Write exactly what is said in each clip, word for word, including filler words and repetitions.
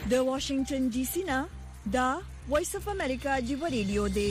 د واشنگټن ډي سي نه دا وایس اف امریکا دی ریډیو دی.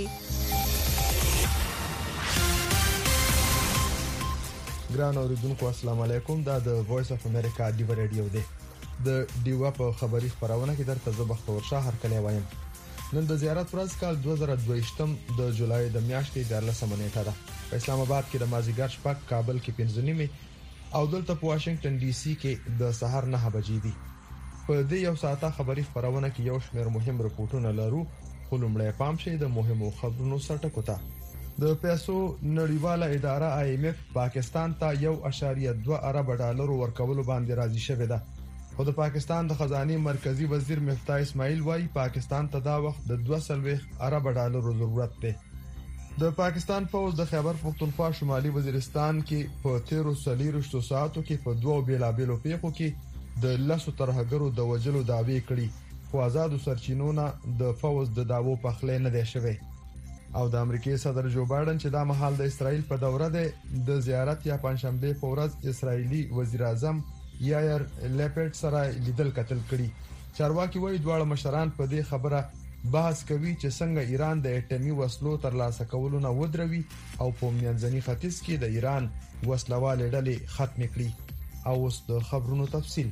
ګران اوریدونکو السلام علیکم. دا د وایس اف امریکا دی ریډیو دی. د دیوا په خبري خبرونه کې درته زه بختور شاه هر کله وایم. نن د زیارت ورځ کال دوه زره دوه یم د جولای د میاشتې د لسمه نیټه ده. په اسلام آباد کې د مازیګر شپږ، کابل کې پنځه نیمه او دلته په واشنگټن ډي سي کې د سحر نه بجې دي. په دې یو ساعته خبري خبرونه کې یو شمېر مهم رپورټونه لرو، خو لومړی پام شي د مهمو خبرونو سرټکو ته. د پیسو نړیواله اداره آی ایم اف پاکستان ته یو اعشاریه دوه ارب ډالر ورکولو باندې راضي شوې ده. خو د پاکستان د خزانه مرکزی وزیر مفتاح اسماعیل وايي پاکستان ته دا وخت د دوه سلوي ارب ډالر ضرورت دی. د پاکستان فوج د خیبر پختونخوا شمالي وزیرستان کې په تیرو سلیرشتو ساعتو کې په دوه بیلابېلو پیښو کې د لاسو ترهګرو د وجلو داوی کړي، خو آزادو سرچینو نه د فوج د داوو په خله نه دی شوی. او د امریکای صدر جو بایدن چې دا مهال د اسرائیل په دوره ده د زیارت یا پنځشنبه په ورځ اسرایلی وزیر اعظم یایر لیپټ سره لیدل کتل کړي. چارواکي وایي دواړه مشران په دې خبره بحث کوي چې څنګه ایران د اټومي وسلو ترلاسه کولو نه ودروي او په منځني ختیځ کې د ایران وسلوالې ډلې ختم کړي. او اوس د خبرونو تفصیل.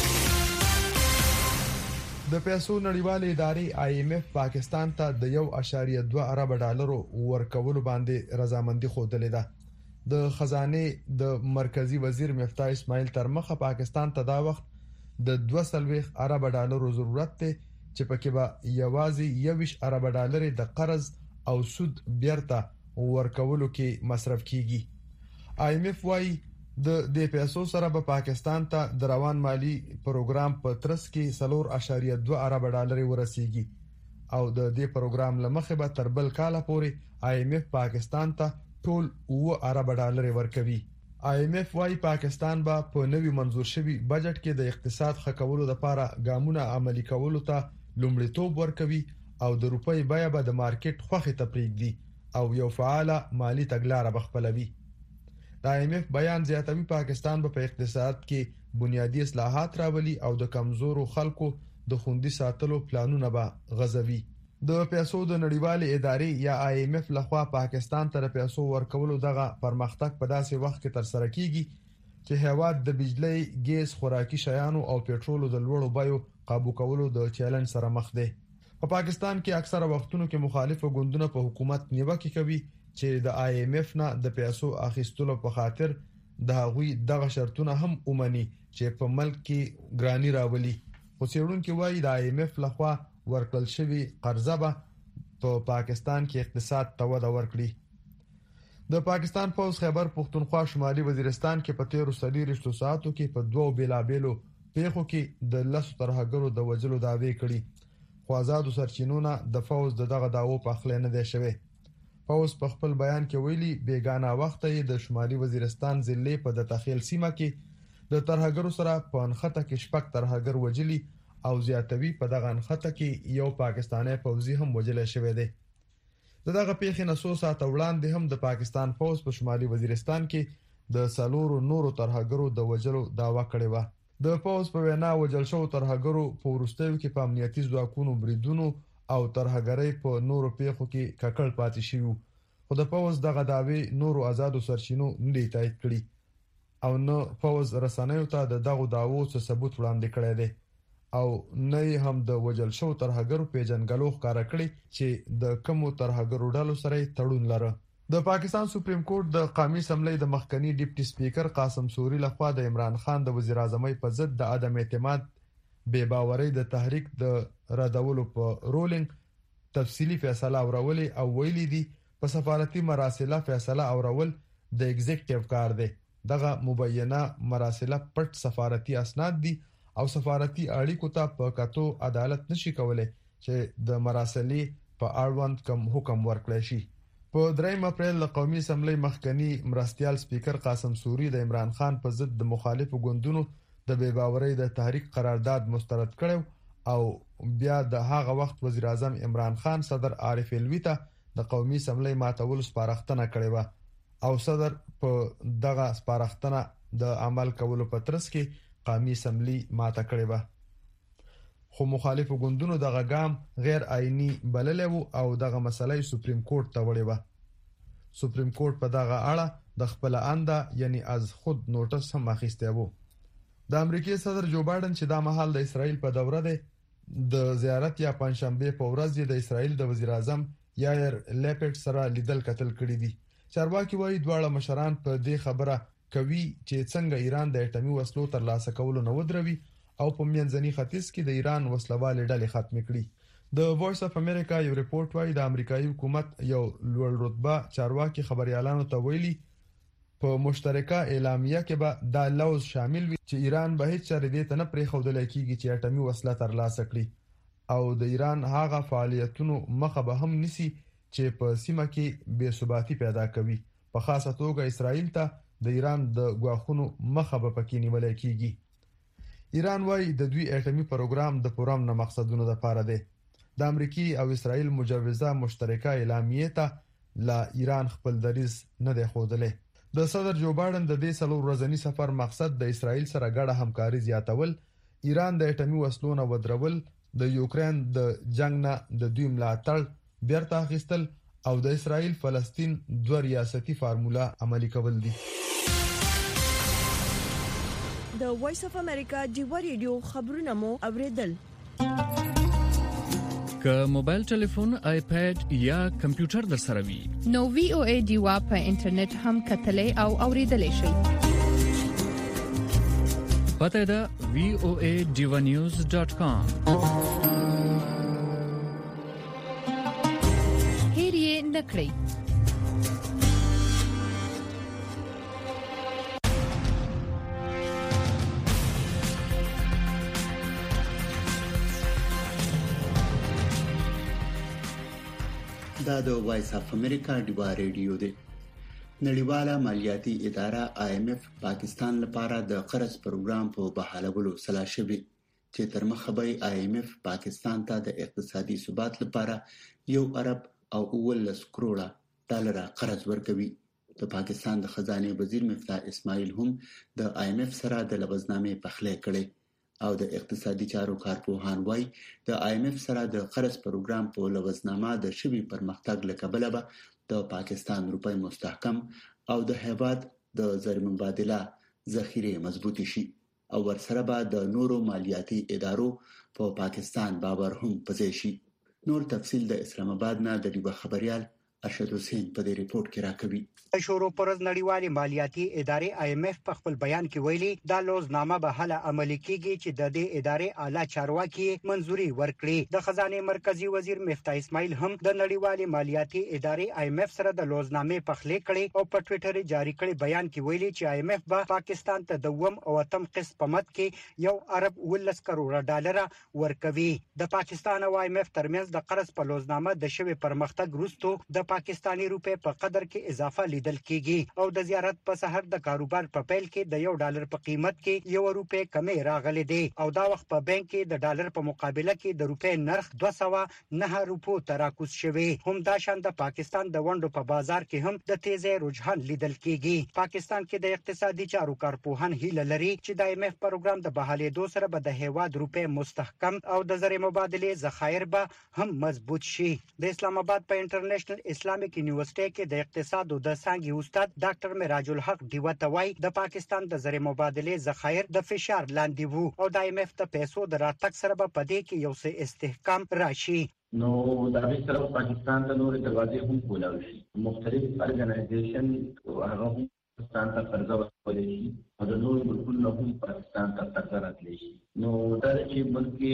د پیسو نړیواله ادارې آی ایم اف پاکستان ته د یو اعشاریه دوه ارب ډالر ورکولو باندې رضامندي خوده ده. د خزانه د مرکزی وزیر مفتاح اسماعیل تر مخه پاکستان ته دا وخت د دوه سلوي ارب ډالر ضرورت ته چې پکې به یوازې یوش ارب ډالر د قرض او سود بیرته ورکولو کې مصرف کیږي. آی ایم اف وايي د دې پیسو سره به پاکستان ته د روان مالی پروګرام په ترڅ کې سلور اعشاریه دوه ارب ډالر ورسیږي او د دې پروګرام لمخه به تر بل کال پورې آی ایم اف پاکستان ته ټول اوه ارب ډالر ورکوي. آی ایم اف وايي پاکستان به په نوي منظور شوی بجټ کې د اقتصاد ښه کولو لپاره ګامونه عملي کولو ته لومړیتوب ورکوي او د روپۍ بیه به د مارکیټ خوخه تپریږ دي او یو فعاله مالی تګلارې بخپلوي. د آی ایم اف بیان زیاتوي پاکستان به په اقتصاد کې بنیادی اصلاحات راولي او د کمزورو خلکو د خوندي ساتلو پلانونه به غزوي. د پیسو د نړیوالې ادارې یا آی ایم اف لخوا پاکستان ته پیسو ورکولو دغه پرمختګ په داسې وخت کې تر سره کیږي چې هیواد د بجلی، ګیس، خوراکي شیانو او پېټرولو د لوړو بیو قابو کولو د چیلنج سره مخ دی. په پاکستان کې اکثره وختونو کې مخالفه ګوندونه په حکومت نیوکه کوي چې د آی ایم اف نه د پیسو اخیستلو په خاطر د هغوی دغه شرطونه هم اومني چې په ملک کې ګرانی راولي. خو څېړونکو وايي د آی ایم اف لخوا ورکړل شوی قرضه به په پا پاکستان کې اقتصاد ته وده ورکړي. د پاکستان پوز خیبر پختونخوا شمالي وزیرستان کې په تیرو سلیرشتو ساعتو کې په دوه بیلابېلو پیښو کې د لاسو ترهګرو د وجلو داوی کړي، خو آزادو سرچینو نه د فوج د دغه داوو په خله نه دی شوی. فوج په خپل بیان کې ویلي بیگانه وخت یې د شمالي وزیرستان ضلع په د تخیل سیمه کې د ترهګرو سره په انخته کې شپږ ترهګر وجلي او زیاتوي په دغه انخته کې یو پاکستانی فوجي هم وجل شوی دی. دغه پیښې نسو ساته وړاندې هم د پاکستان فوج په شمالي وزیرستان کې د سلورو نورو ترهګرو د وجلو داوا کړې و. د فوج په وینا وجل شو ترهګرو په ورستیو کې په امنیتي ځواکونو بریدونو او ترهګرۍ په نورو پیښو کې ککړ پاتې شوی، خو د فوج دغه داوی نورو آزادو سرچینو نه تایید کړي او نه فوج رسنیو ته د دغه داوو څه ثبوت وړاندې کړی دی او نه هم د وجل شو ترهګرو پیژنګلو ښکارا کړی چې د کومو ترهګرو ډلو سره تړون لري. د پاکستان سپریم کورټ د قومي اسمبلی د مخکنی ډیپټي سپیکر قاسم سوري لخوا د عمران خان د وزیر اعظم په ضد د عدم اعتماد بے باورۍ د تحریک د ردولو په رولینګ تفصیلی فیصله اورولې او ویلي دي په سفارتي مراسله فیصله اورول د ایگزیکټیو کار دی. دغه مبینه مراسله پټ سفارتي اسناد دي او سفارتي اړیکو ته په کتو عدالت نشي کولای چې د مراسلې په اړوند کوم حکم ورکړي شي. په دریم اپریل د قومي اسمبلی مخکنی مرستيال سپیکر قاسم سوري د عمران خان په ضد د مخالفو ګوندونو د بے باورۍ د تحریک قرارداد مسترد کړو او بیا د هغه وخت وزیر اعظم عمران خان صدر عارف الوی ته د قومي اسمبلی ماتول سپارښتنه کړې و او صدر په دغه سپارښتنه د عمل کولو په ترڅ کې قومي اسمبلی ماته کړې و. خو مخالفو ګوندونو دغه ګام غیر آئینی بللی وو او دغه مسله سپریم کورټ ته وړې وه. سپریم کورټ په دغه اړه د خپل انده یعنی از خود نوټس هم اخیستی وو. د امریکای صدر جو بایدن چې دا مهال د اسرائیل په دوره دی د زیارت یا پنځشنبه په ورځ د اسرائیل د وزیر اعظم یایر لیپډ سره لیدل کتل کړی دي. چارواکي وايي دواړه مشران په دې خبره کوي چې څنګه ایران د اټومي وسلو ترلاسه کولو نه ودروي او په منځني ختیځ کې د ایران وسلوالې ډلې ختم کړي. د وایس اف امریکا یو ریپورت وايي د امریکایي حکومت یو لوړ رتبه چارواکي خبريالانو ته ویلي په مشترکه اعلامیه کې به دا لوز شامل وي چې ایران به هیڅ چاره دې ته نه پرېښودل کېږي چې اټومي وسله ترلاسه کړي او د ایران هغه فعالیتونو مخه به هم نسی چې په سیمه کې بې ثباتی پیدا کوي. په خاصه توګه اسرائیل ته د ایران د غواخونو مخه به پکې نیول کېږي. ایران وايي د دوی اټومي پروګرام د پوره نه مقصدونو لپاره دی. د امریکای او اسرائیل مجوزه مشترکه اعلامیه ته لا ایران خپل دریز نه دی خوده. د صدر جو بایدن د دې څلور ورځنی سفر مقصد د اسرائیل سره ګډه همکاري زیاتول، ایران د اټومي وسلو نه ودرول، د یوکرين د جنگ نه د دوی ملاتړ بیرته اخیستل او د اسرائیل فلسطین دوه ریاستي فارموله عملی کول دي. د وایس اف امریکا ډیو ریډیو خبرونه مو اوریدل. که موبایل ټلیفون، آیپاد یا کمپیوټر در سره وي نو وی او ای ډیوا په انټرنیټ هم کتلې او اوریدلې شئ. پته ده وی او ای ډیوا نیوز ډاٹ کام. هیرې نکړئ. دا د وایس اف امریکا ډیوا ریډیو دی. نړیواله مالیاتي اداره آی ایم اف پاکستان لپاره د قرض پروګرام په بحالولو سلا شوی چې تر مخه به آی ایم اف پاکستان ته د اقتصادي ثبات لپاره یو ارب او اولس کروڑه ډالر قرض ورکوي. د پاکستان د خزانه وزیر مفتاح اسماعیل هم د آی ایم اف سره د لوزنامې پخلی کړي او د اقتصادي چارو کارپوهان وايي د آی ایم اف سره د قرض پروګرام په لوزنامه د شوي پرمختګ لکبله به د پاکستان روپی مستحکم او د هیواد د زر مبادله ذخیره مضبوطی شي او ورسره به د نورو مالیاتي ادارو په پاکستان باور هم پځې شي. نور تفصیل د اسلام آباد نه د ډیوه خبريال ارشد حسین په دې ریپورت کې راکوي. شروع پرز نړیوالې مالیاتي ادارې آی ایم اف په خپل بیان کې ویلي دا لوزنامه به هله عملي کیږي چې د دې ادارې اعلی چارواکي منځوري ورکړي. د خزانه مرکزی وزیر مفتاح اسماعیل هم د نړیوالې مالیاتي ادارې آی ایم اف سره د لوزنامې پخلی کړي او په ټوئیټر جاری کړي بیان کې ویلي چې آی ایم اف به پاکستان ته د وم او اتم قسط په مت کې یو ارب ولس کروڑه ډالر ورکوي. د پاکستان او آی ایم اف ترمنځ د قرض په لوزنامه د شوی پرمختګ وروسته د پاکستانی روپے په قدر کې اضافه لیدل کیږي او د زیارت په سحر د کاروبار په پیل کې د یو ډالر په قیمت کې یو روپے کمی راغلی دی او دا وخت په بانک کې د ډالر په مقابله کې د روپے نرخ دوه سوه نه روپو ته راکوز شوی. هم دا شان د پاکستان د ونډو په بازار کې هم د تیزی رجحان لیدل کیږي. پاکستان کې د اقتصادي چارو کارپوهان هیله لري چې د آی ایم اف پروګرام د بحالېدو سره به د هیواد روپے مستحکم او د زر مبادله ذخایر به هم مضبوط شي. د اسلام آباد په انټرنیشنل اسلامیک یونیورسيټي کې د اقتصاد او د څانګې استاد ډاکټر میراج الحق دیوه توای د پاکستان د زر مبادله ذخایر د فشار لاندې وو او د آی ایم اف د پیسو د راتګ سره به پدې کې یو څه استحکام راشي. نو دا به طرف پاکستان ته نور دروازې هم کولاوي شي. مختلف ارګنایزیشن هغه هم پاکستان ته قرض ورکوي شي او د نور ملکونو هم پاکستان ته قرض راتلی شي. نو دا چې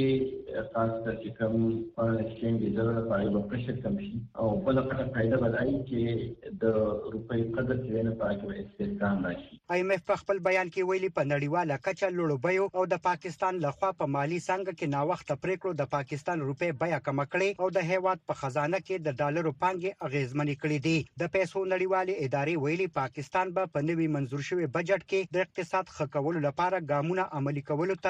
ملک خاص کر کوم ایکسچینج ډالر په اړه پرشر کم شي او بل څه فائدہ بدایي چې د روپۍ قدر کې نه پاتې استحکام راشي. آی ایم اف په خپل بیان کې ویلي په نړیواله کچه لوړو بیو او د پاکستان لخوا په مالی څنګه کې ناوخته پریکړو د پاکستان روپۍ بیا کم کړي او د هیواد په خزانه کې د ډالرو پانګې اغیزمنې کړې دي. د پیسو نړیوالې ادارې ویلي پاکستان به په نوي منظور شوی بجټ کې د اقتصاد ښه کولو لپاره ګامونه عملي کولو ته ترجیح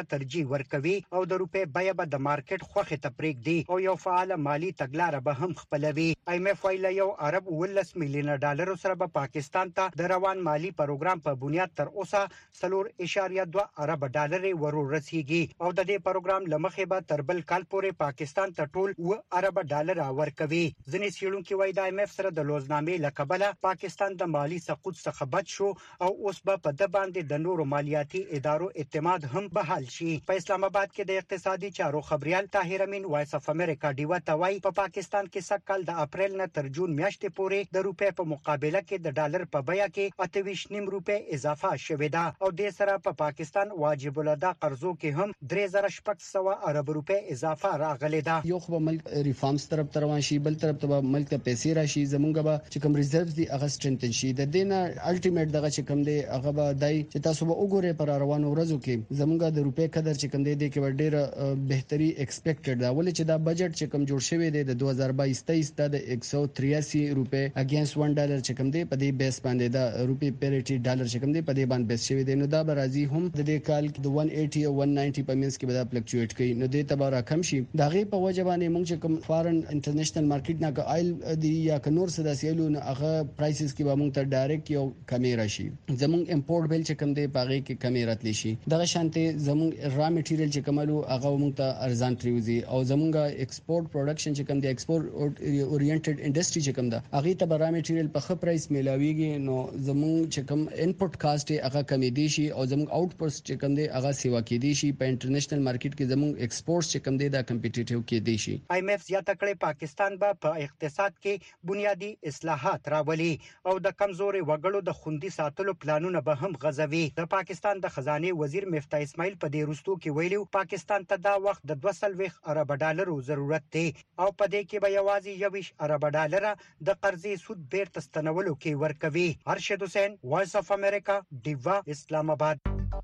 ورکوي او د روپې بیه به د مارکیټ خوخه ته پرېږدي او یو فعال مالی تګلارې به هم خپلوي. آی ایم ایف ویل یو عرب ولس میلیون ډالر سره به پاکستان ته د روان مالی پروګرام په بنیاد تر اوسه څلور اعشاریه دوه ارب ډالر ورو رسیږي او د دې پروګرام لمخې به تر بل کال پورې پاکستان ته ټول و ارب ډالر ورکوي. ځینې څېړونکي وایي د آی ایم ایف سره د لوزنامې له کبله پاکستان د مالی سقوط څخه بچ شو او اوس به په د باندې د نورو مالیاتي ادارو اعتماد هم بحال شي. په اسلام آباد کې د اقتصادي چارو خبريال طاهر امین وایس اف امریکا ډیوا توای په پاکستان کې سکهال د اپریل نه تر جون میاشتې پورې د روپې په مقابله کې د ډالر په بیه کې اته ویشت نیم روپې اضافه شوې ده او د سره په پاکستان واجب الادا قرضو کې هم درې زره شپږ سوه ارب روپې اضافه راغلې ده. یو خو ملک ریفارمز طرف ته روان شي، بل طرف ته ملک ته پیسې راشي، زمونږ به چې کوم ریزرቭز دي هغه سټرنتن شي. د دینه الټیمیټ دغه چې کوم دی هغه به دای چې تاسو به وګورئ پر روانو ورځو کې زمونږ د روپې قدر چې کوم دی د کې ډېر بهتري ایکسپیکټډ دا ولې چې دا بجټ چې کوم جوړ شوی دی د دوه هزار بایس تیئیس د یک سوه تریاسی روپې اگینست ون ډالر چې کوم دی په دې بیس باندې دا روپې پیریټي ډالر چې کوم دی په دې باندې بیس شوی دی، نو دا به راځي هم د دې کال کې د ون ایټي او ون ناینټي په منځ کې به دا فلکچویټ کوي، نو دې تباره کم شي. دا غي په وجه باندې موږ چې کوم فارن انټرنیشنل مارکیټ نه کا آیل دی یا کنور سدا سیلو نه هغه پرایسز کې به موږ ته ډایرکټ یو کمی راشي. زموږ امپورټ بیل چې کوم دی پاغه کې کمی راتلی شي. دغه شانته زموږ را میټیریل چې کوملو هغه موږ ته ارزان تریوزي او زموږ ایکسپورټ پروډکشن چې کوم دی ایکسپورټ اورینټډ انډستری چې کوم دا هغه ته را میټیریل په خپل پرایس میلاویږي، نو زموږ چې کوم انپوټ کاست هغه کمی دی شي او زموږ آوټپوټ چې کوم دی هغه سیوا کې دی شي. په انټرنیشنل مارکیټ کې زموږ ایکسپورټ چې کوم دی دا کمپټیټیو کې دی شي. آی ایم ایف زیاته کړې پاکستان به په اقتصاد کې بنیادی اصلاحات راولي او د کمزوري وګړو د خوندي ساتلو پلانونه به هم غځوي. د پاکستان د خزانه وزیر مفتاح اسماعیل په دې وروستو کې ویلو پاکستان ته دا وخت د دوه سوه ارب ډالرو ضرورت دی او په دې کې به یوازې یویش ارب ډالر د قرضې سود بیرته ستنولو کې ورکوي. ارشد حسین، وایس اف امریکا، ډیوا، اسلام آباد.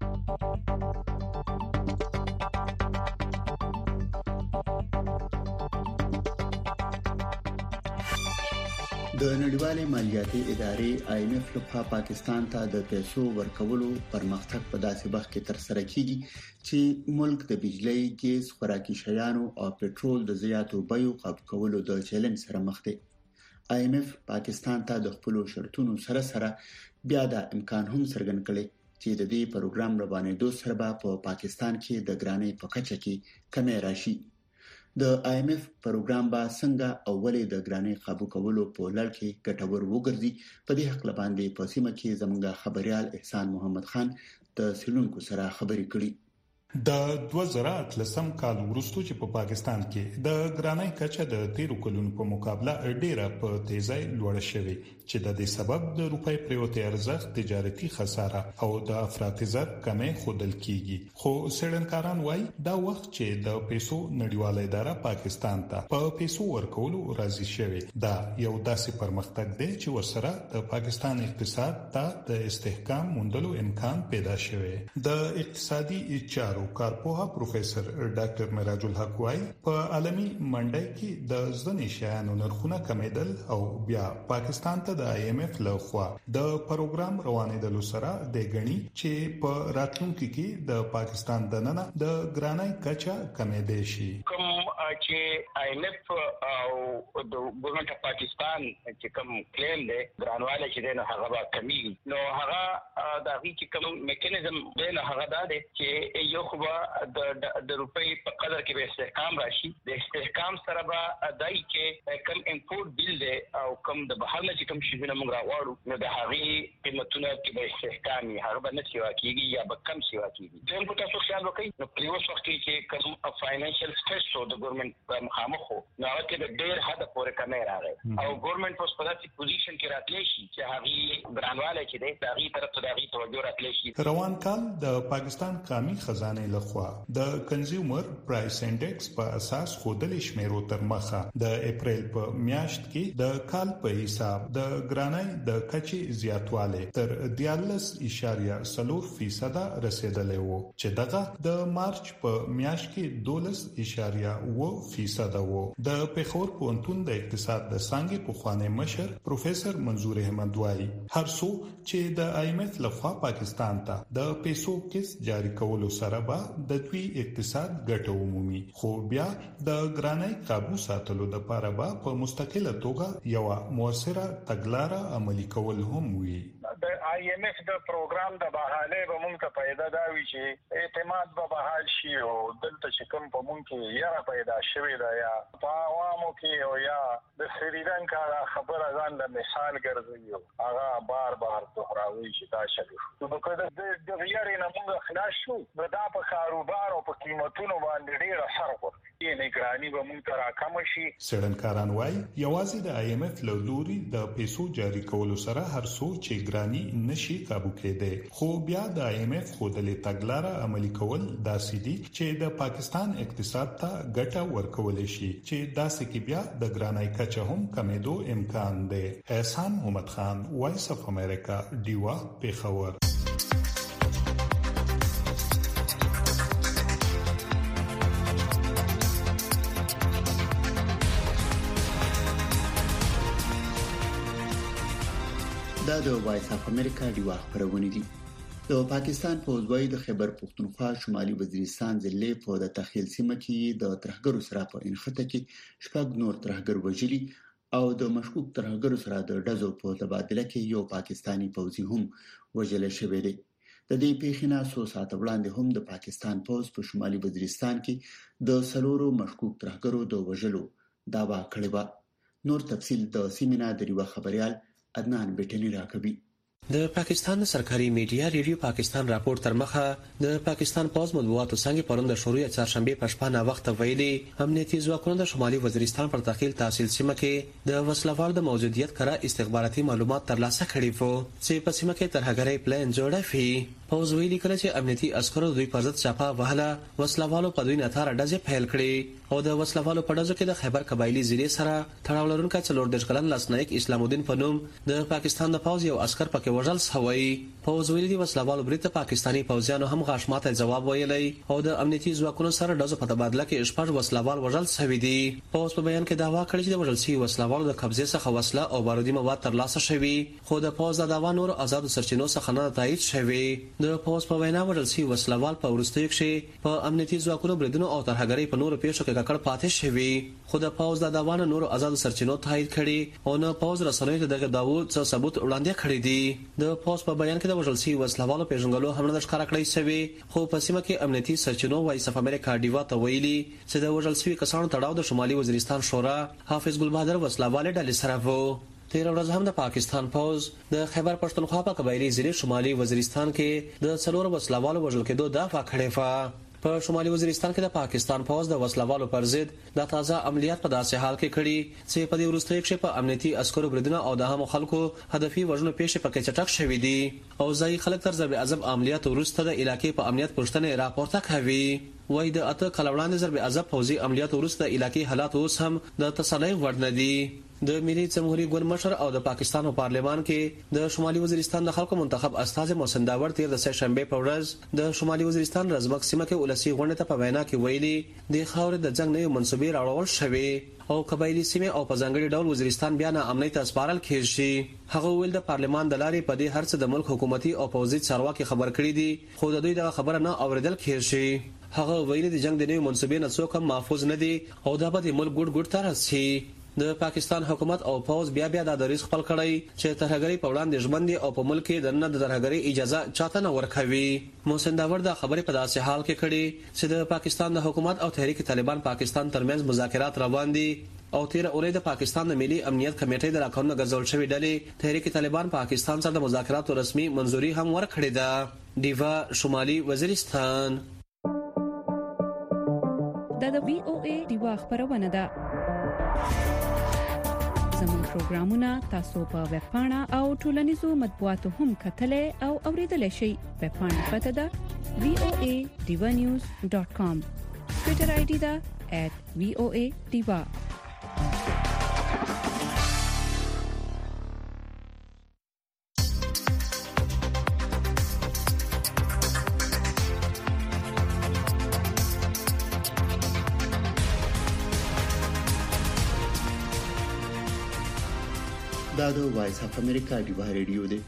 د نړیوالې مالیاتي ادارې آی ایم ایف لخوا پاکستان ته د پیسو ورکولو پرمختګ په داسې وخت کې تر سره کیږي چې ملک د بجلی، ګیس، خوراکي شیانو او پټرول د زیاتو بیو قابو کولو د چیلنج سره مخ دی. آی ایم ایف پاکستان ته د خپل شرطونو سره سره بیا د امکان هم څرګند کړي چې د دې پروګرام روانېدو سره به په پاکستان کې د ګرانۍ په کچه کې کمی راشي. د آی ایم ایف پروګرام به څنګه اولې د ګرانۍ قابو کولو په لړ کې ګټور وګرځي، په دې حق باندې په سیمه کې زموږ خبريال احسان محمد خان د سیلونکو سره خبرې کړې. د دوه زره اتلسم کال وروسته چې په پاکستان کې د ګرانۍ کچه د تیرو کلونو په مقابله ډیره په تیزی لوړه شوې چې د دې سبب د روپۍ پریوتي ارزښت، تجارتي خساره او د افراطي زر کمې خودل کیږي. خو سړنکاران وایي دا وخت چې د پیسو نړیواله اداره پاکستان ته په پیسو ورکولو راضي شوه دا یو داسې پرمختګ دی چې ورسره د پاکستان اقتصاد ته د استحکام موندلو امکان پیدا شوه. د اقتصادي چارو کارپوها پروفیسور ډاکټر معراج الحق وايي په عالمي منډي کې د ځنې شیانو نرخونه کمیدل او بیا پاکستان ته د آی ایم ایف له خوا د پروګرام روانېدلو سره د غني چې په راتلونکي کې د پاکستان د ننه د ګرانۍ کچه کمیدې شي. کوم چې آی ایم ایف او د ګورنمنت اف پاکستان چې کوم کلیم دی ګرانواله چې دی نو هغه به کمی نو هغه د هغې چې کوم میکانیزم دی نو هغه دا دی چې یو خو به د روپۍ په قدر کې به استحکام راشي. د استحکام سره به دای چې کم امپورټ بیل دی او کم د بهر نه چې کم شیونه موږ راوړو نو د هغې قیمتونه کې به استحکام وي، هغه به نه سیوا کېږي یا به کم سیوا کېږي. دویم په تاسو خیال وکړئ نو په اوس وخت کې چې کوم فاینانشل سټریس و د ګورنمنت مخامخ و نو هغه کې د ډېر حده پورې کمی راغی او ګورنمنت اوس په داسې پوزیشن کې راتلی شي چې هغې ګرانوالی چې دی د هغې طرف ته د هغې توجه راتلی شي. روان کال د پاکستان قامي خزانه لخوا د کنزیومر پرایس انډیکس په اساس خودل شمیرو تر مخه د اپریل په میاشت کې د کال په حساب د ګرانۍ د کچې زیاتواله تر دیارلس اشاریه څلور فیصد رسیدلی وو چې دغه د مارچ په میاشت کې دولس اشاریه و فیصد وو. د پیښور پوهنتون د اقتصاد د څانګې پخوانی مشر پروفیسور منظور احمد وايي هر څو چې د آی ایم ایف لخوا پاکستان ته د پیسو کیس جاری کولو سره به د دوی اقتصاد ګټه ومومي، خو بیا د ګرانۍ قابو ساتلو لپاره به په مستقله توګه یو موثره تګلارې عملي کول هم وي. د آی ایم ایف د پروګرام د بحاله به مونږ ته پیدا دا وی چې اعتماد به بحال شي او دلته چې کوم په مونږ کې یا پیدا شوی دا یا په عوامو کې او یا د سریلانکا خبره ځان د مثال ګرځي هغه بار بار دوهراوي چې دا شوی نو کله د غیر نه مونږ خلاص شو دا په کاروبار او په قیمتونو باندې ډیر فرق ورته نه ګرانی به مونږ ته راکم شي. سړنکاران وايي یوازې د آی ایم ایف له لوري د پیسو جاری کولو سره هر څو چې ګرانی نشي قابو کېده، خو بیا د آی ایم ایف خودلې تګلارې عملي کول داسې دي چې د پاکستان اقتصاد ته ګټه ورکول شي چې داسې کې بیا د ګرانۍ کچه هم کمېدو امکان دی. احسان محمد خان، وایس اف امریکا، ډیوا، پیښور. دا د وایس اف امریکا ډیوا خبرونه دي. د پاکستان فوجوي د خیبر پختونخوا شمالي وزیرستان ضلع په د تخیل سیمه کې د ترهګرو سره په انخته کې شپږ نور ترهګر وژلي او د مشکوک ترهګرو سره د ډزو په تبادله کې یو پاکستانی فوجي هم وژل شوی دی. د دې پیښې نه څو ساعت وړاندې هم د پاکستان فوج په شمالي وزیرستان کې د سلورو مشکوک ترهګرو د وژلو داوا کړې و. نور تفصیل د سیمینار د ریوا خبريال عدنان بیٹنی راکوي. د پاکستان سرکاري میډیا ریډیو پاکستان راپور تر مخه د پاکستان پوز مطبوعاتو څنګه پروند شروع چهارشنبه پښپانه وخت ویلي امنیتي ځواکونو د شمالي وزیرستان پر تخیل تحصیل سیمه کې د وسلوال د موجودیت کرا استخباراتي معلومات ترلاسه کړي وو چې په سیمه کې ترهګرۍ پلان جوړه وی. پوز ویلي کله چې امنیتي عسکرو دوی پر ضد چاپا وهله وسلوالو په دوی نثار ډزې پیل کړې او د وسلوالو په ډزو کې د خیبر قبایلی ضلع سره تړاو لرونکي څلور دیرش کلن لاسنایک اسلام الدین په نوم د پاکستان د پوز یو عسكر پکې وژل شوی. پوز ویلي دی وسلوالو بریته پاکستانی پوزیانو هم غاښماته جواب ویلی او د امنیتي ځواکونو سره ډزو په تبادله کې شپږ وسلوال وژل شوی دي. پوز په بیان کې داوا کړی چې د وژل شوي وسلوالو د قبضې څخه وسله او بارودي مواد ترلاسه شوي، خو د پوز د داوا نور آزاد سرچینو څخه نه تایید شوی. د پوز په وینا وژل شوي وسلوال په وروستیو کې په امنیتي ځواکونو بریدونو او ترهګرۍ په نورو پیښو کې ککړ پاتې شوي، خو د پوز د داوا نور آزاد سرچینو تایید کړي او نه پوز رسنیو ته دغه داوا څه ثبوت وړاندې کړی دي. د پوز په بیان کې د وژل شوي وسلوالو پیژنګلو هم نه ښکاره کړی شوی، خو په سیمه کې امنیتي سرچینو وایس اف امریکا ډیوا ته ویلي چې د وژل شوي کسانو تړاو د شمالي وزیرستان شورا حافظ ګل بهادر وسلوال ډلې سره وو. تیر ورځ هم د پاکستان پوز د خیبر پښتونخوا په قبایلی ضلع شمالي وزیرستان کې د څلور وسلوالو وژل کېدو دعوا کړې و. په شمالي وزیرستان کې د پاکستان پوز د وسلوالو پر ضد د تازه عملیات په داسې حال کې کړي چې په دې وروستیو کې په امنیتي عسکرو بریدونه او د هم خلکو هدفي وژنو پیښې پکې چټک شوې دي او ځای خلک تر ضرب اعظم عملیات وروسته د علاقې په امنیت پوښتنه راپورته کوي. وای د اته کلوړاندې ضرب اعظم فوزي عملیات وروسته علاقې حالات اوس هم د تسلۍ وړ نه دي. د ملي جمهوریت ګوند مشر او د پاکستان په پارلمان کې د شمالي وزیرستان د خلکو منتخب استاد محسن داور تیر د سه شنبه په ورځ د شمالي وزیرستان رزمک سیمه کې ولسی غونډه ته په وینا کې ویلي د خاورې د جنگ نه منسوبې راوړل شوې او قبایلی سیمه او په ځانګړي ډول وزیرستان بیا نه امنیت اسپارل کېږي. هغه ویل د پارلمان د لارې په دې هرڅه د ملک حکومتي او پوځي چارواکي خبر کړي دي، خو د دوی دغه خبره نه اوریدل کېږي. هغه ویل د جنگ د نوې منسوبې نه څوک محفوظ نه دي او دا به د ملک ګډ ګډ تر رسي. د پاکستان حکومت او پوز بیا بیا د دریس خپل کړی چې ترهګری په وړاندې ژوند او په ملک کې د نه د ترهګری اجازه چاته نه ورکوي. محسن داور د خبرې په داسې حال کې کړي چې د پاکستان د حکومت او تحریک طالبان پاکستان ترمنځ مذاکرات روان دي او تیر اورې د پاکستان د ملي امنیت کمیټې د راکړنو غزول شوی ډلې تحریک طالبان پاکستان سره د مذاکراتو رسمي منځوري هم ورکړې ده. دیوا شمالي وزیرستان. دا د وی او ای دیوا خبرونه ده. زموږ پروګرامونه تاسو په ویب پاڼه او ټولنیزو مطبوعاتو هم کتلای او اوریدلای شئ. ویب پاڼه پته ده وی او ای diva news dot com. ټویټر آی ډي ده at v o a diva. دا د وایس اف امریکا ډیوا ریډیو دی.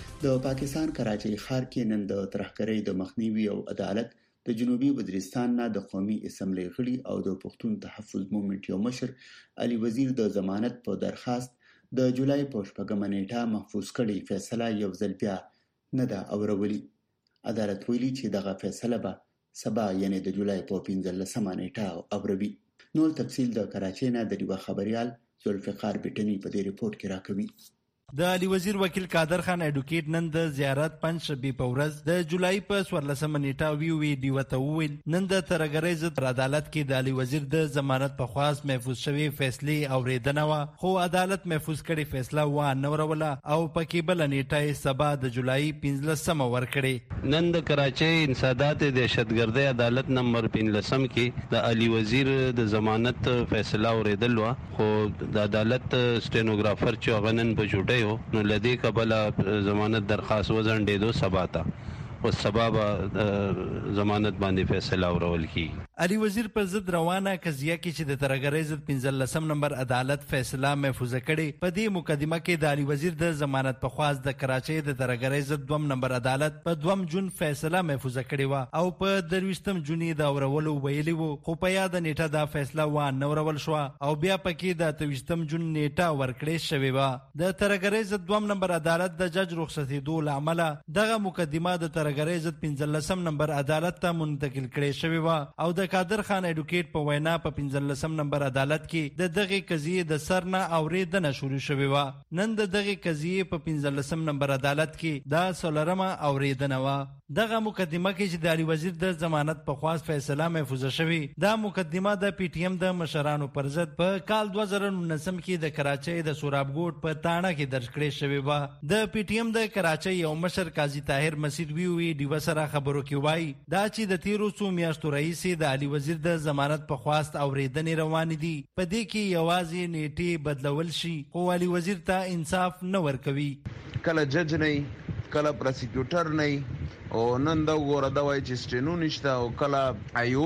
د پاکستان کراچۍ ښار کې نن د ترهګرۍ د مخنیوي او عدالت د جنوبي وزیرستان نه د قومي اسمبلی غړي او د پښتون تحفظ مومنټ یو مشر علي وزیر د ضمانت په درخواست د جولای په شپږمه نیټه محفوظ کړي فیصله یو ځل بیا نه ده اورولې. عدالت ویلي چې دغه فیصله به سبا یعنی د جولای په پنځلسمه نیټه اوروي. نور تفصیل د کراچۍ نه د ډیوا خبريال ذوالفقار بټنی په دې ریپورت کې راکوي. د علي وزیر وکیل قادر خان اډوکیټ نن د زیارت پنځ شنبه په ورځ د جولای په څوارلسمه نیټه وی وی ډیو ته وویل نن د ترهګرۍ ضد عدالت کې د علي وزیر د ضمانت په خواست محفوظ شوی فیصله اوریدنه وا خو عدالت محفوظ کړي فیصله و نه وروله او پکې بل نیټه سبا د جولای پنځلسمه ورکړي. نن د کراچۍ انسداد دهشتګردۍ عدالت نمبر پنځلسم کې د علي وزیر د ضمانت فیصله اوریدل وا خو د عدالت سټینوګرافر چې غنن په جوړه نو لدی قبل ضمانت درخواست وزنډېدو سبا ته او سبا به ضمانت باندې فیصله اورول کی. علي وزیر پر ضد روانه قضیه کې چې د ترهګرۍ ضد پنځلسم نمبر عدالت فیصله محفوظ کړي په دې مقدمه کې د علي وزیر د ضمانت په خواست د کراچۍ د ترهګرۍ ضد دوم نمبر عدالت په دوم جون فیصله محفوظ کړي و او په درويشتم جونې د اورولو ویلي وو خو په یاد نیټه دا فیصله و نه اورول شو او بیا پکې د اتويشتم جون نیټه ورکړې شوې و. د ترهګرۍ ضد دوم نمبر عدالت د جج رخصتېدو لامل دغه مقدمه د ترهګرۍ ضد پنځلسم نمبر عدالت ته منتقل کړي شوې و او د قادر خان اډوکیټ په وینا په پنځلسم نمبر عدالت کې د دغه قضیه د سر نه اوریدنه شروع شوې و. نن د دغه قضیه په پنځلسم نمبر عدالت کې دا څلورمه اوریدنه و. دغه مقدمه کې چې د علي وزیر د ضمانت په خواست فیصله محفوظ شوی دا مقدمه د پی ټی ایم د مشرانو پر ضد په کال دوه زره نولسم کې د کراچۍ د سورابګوټ په تاڼه کې درج کړې شوې و. د پی ټی ایم د کراچۍ یو مشر قاضي طاهر مسعود وی وی ډیو سره خبرو کې وایي دا چې د تیرو څو میاشتو رئیس د علي وزیر د ضمانت په خواست اوریدنې روان دي په دې کې یوازې نیټه بدلول شي خو علي وزیر ته انصاف نه ورکوي. کله جج نه کله پروسیکیوټر نه او نن دا وګوره دا وایي چې سټینو نشته او کله ایو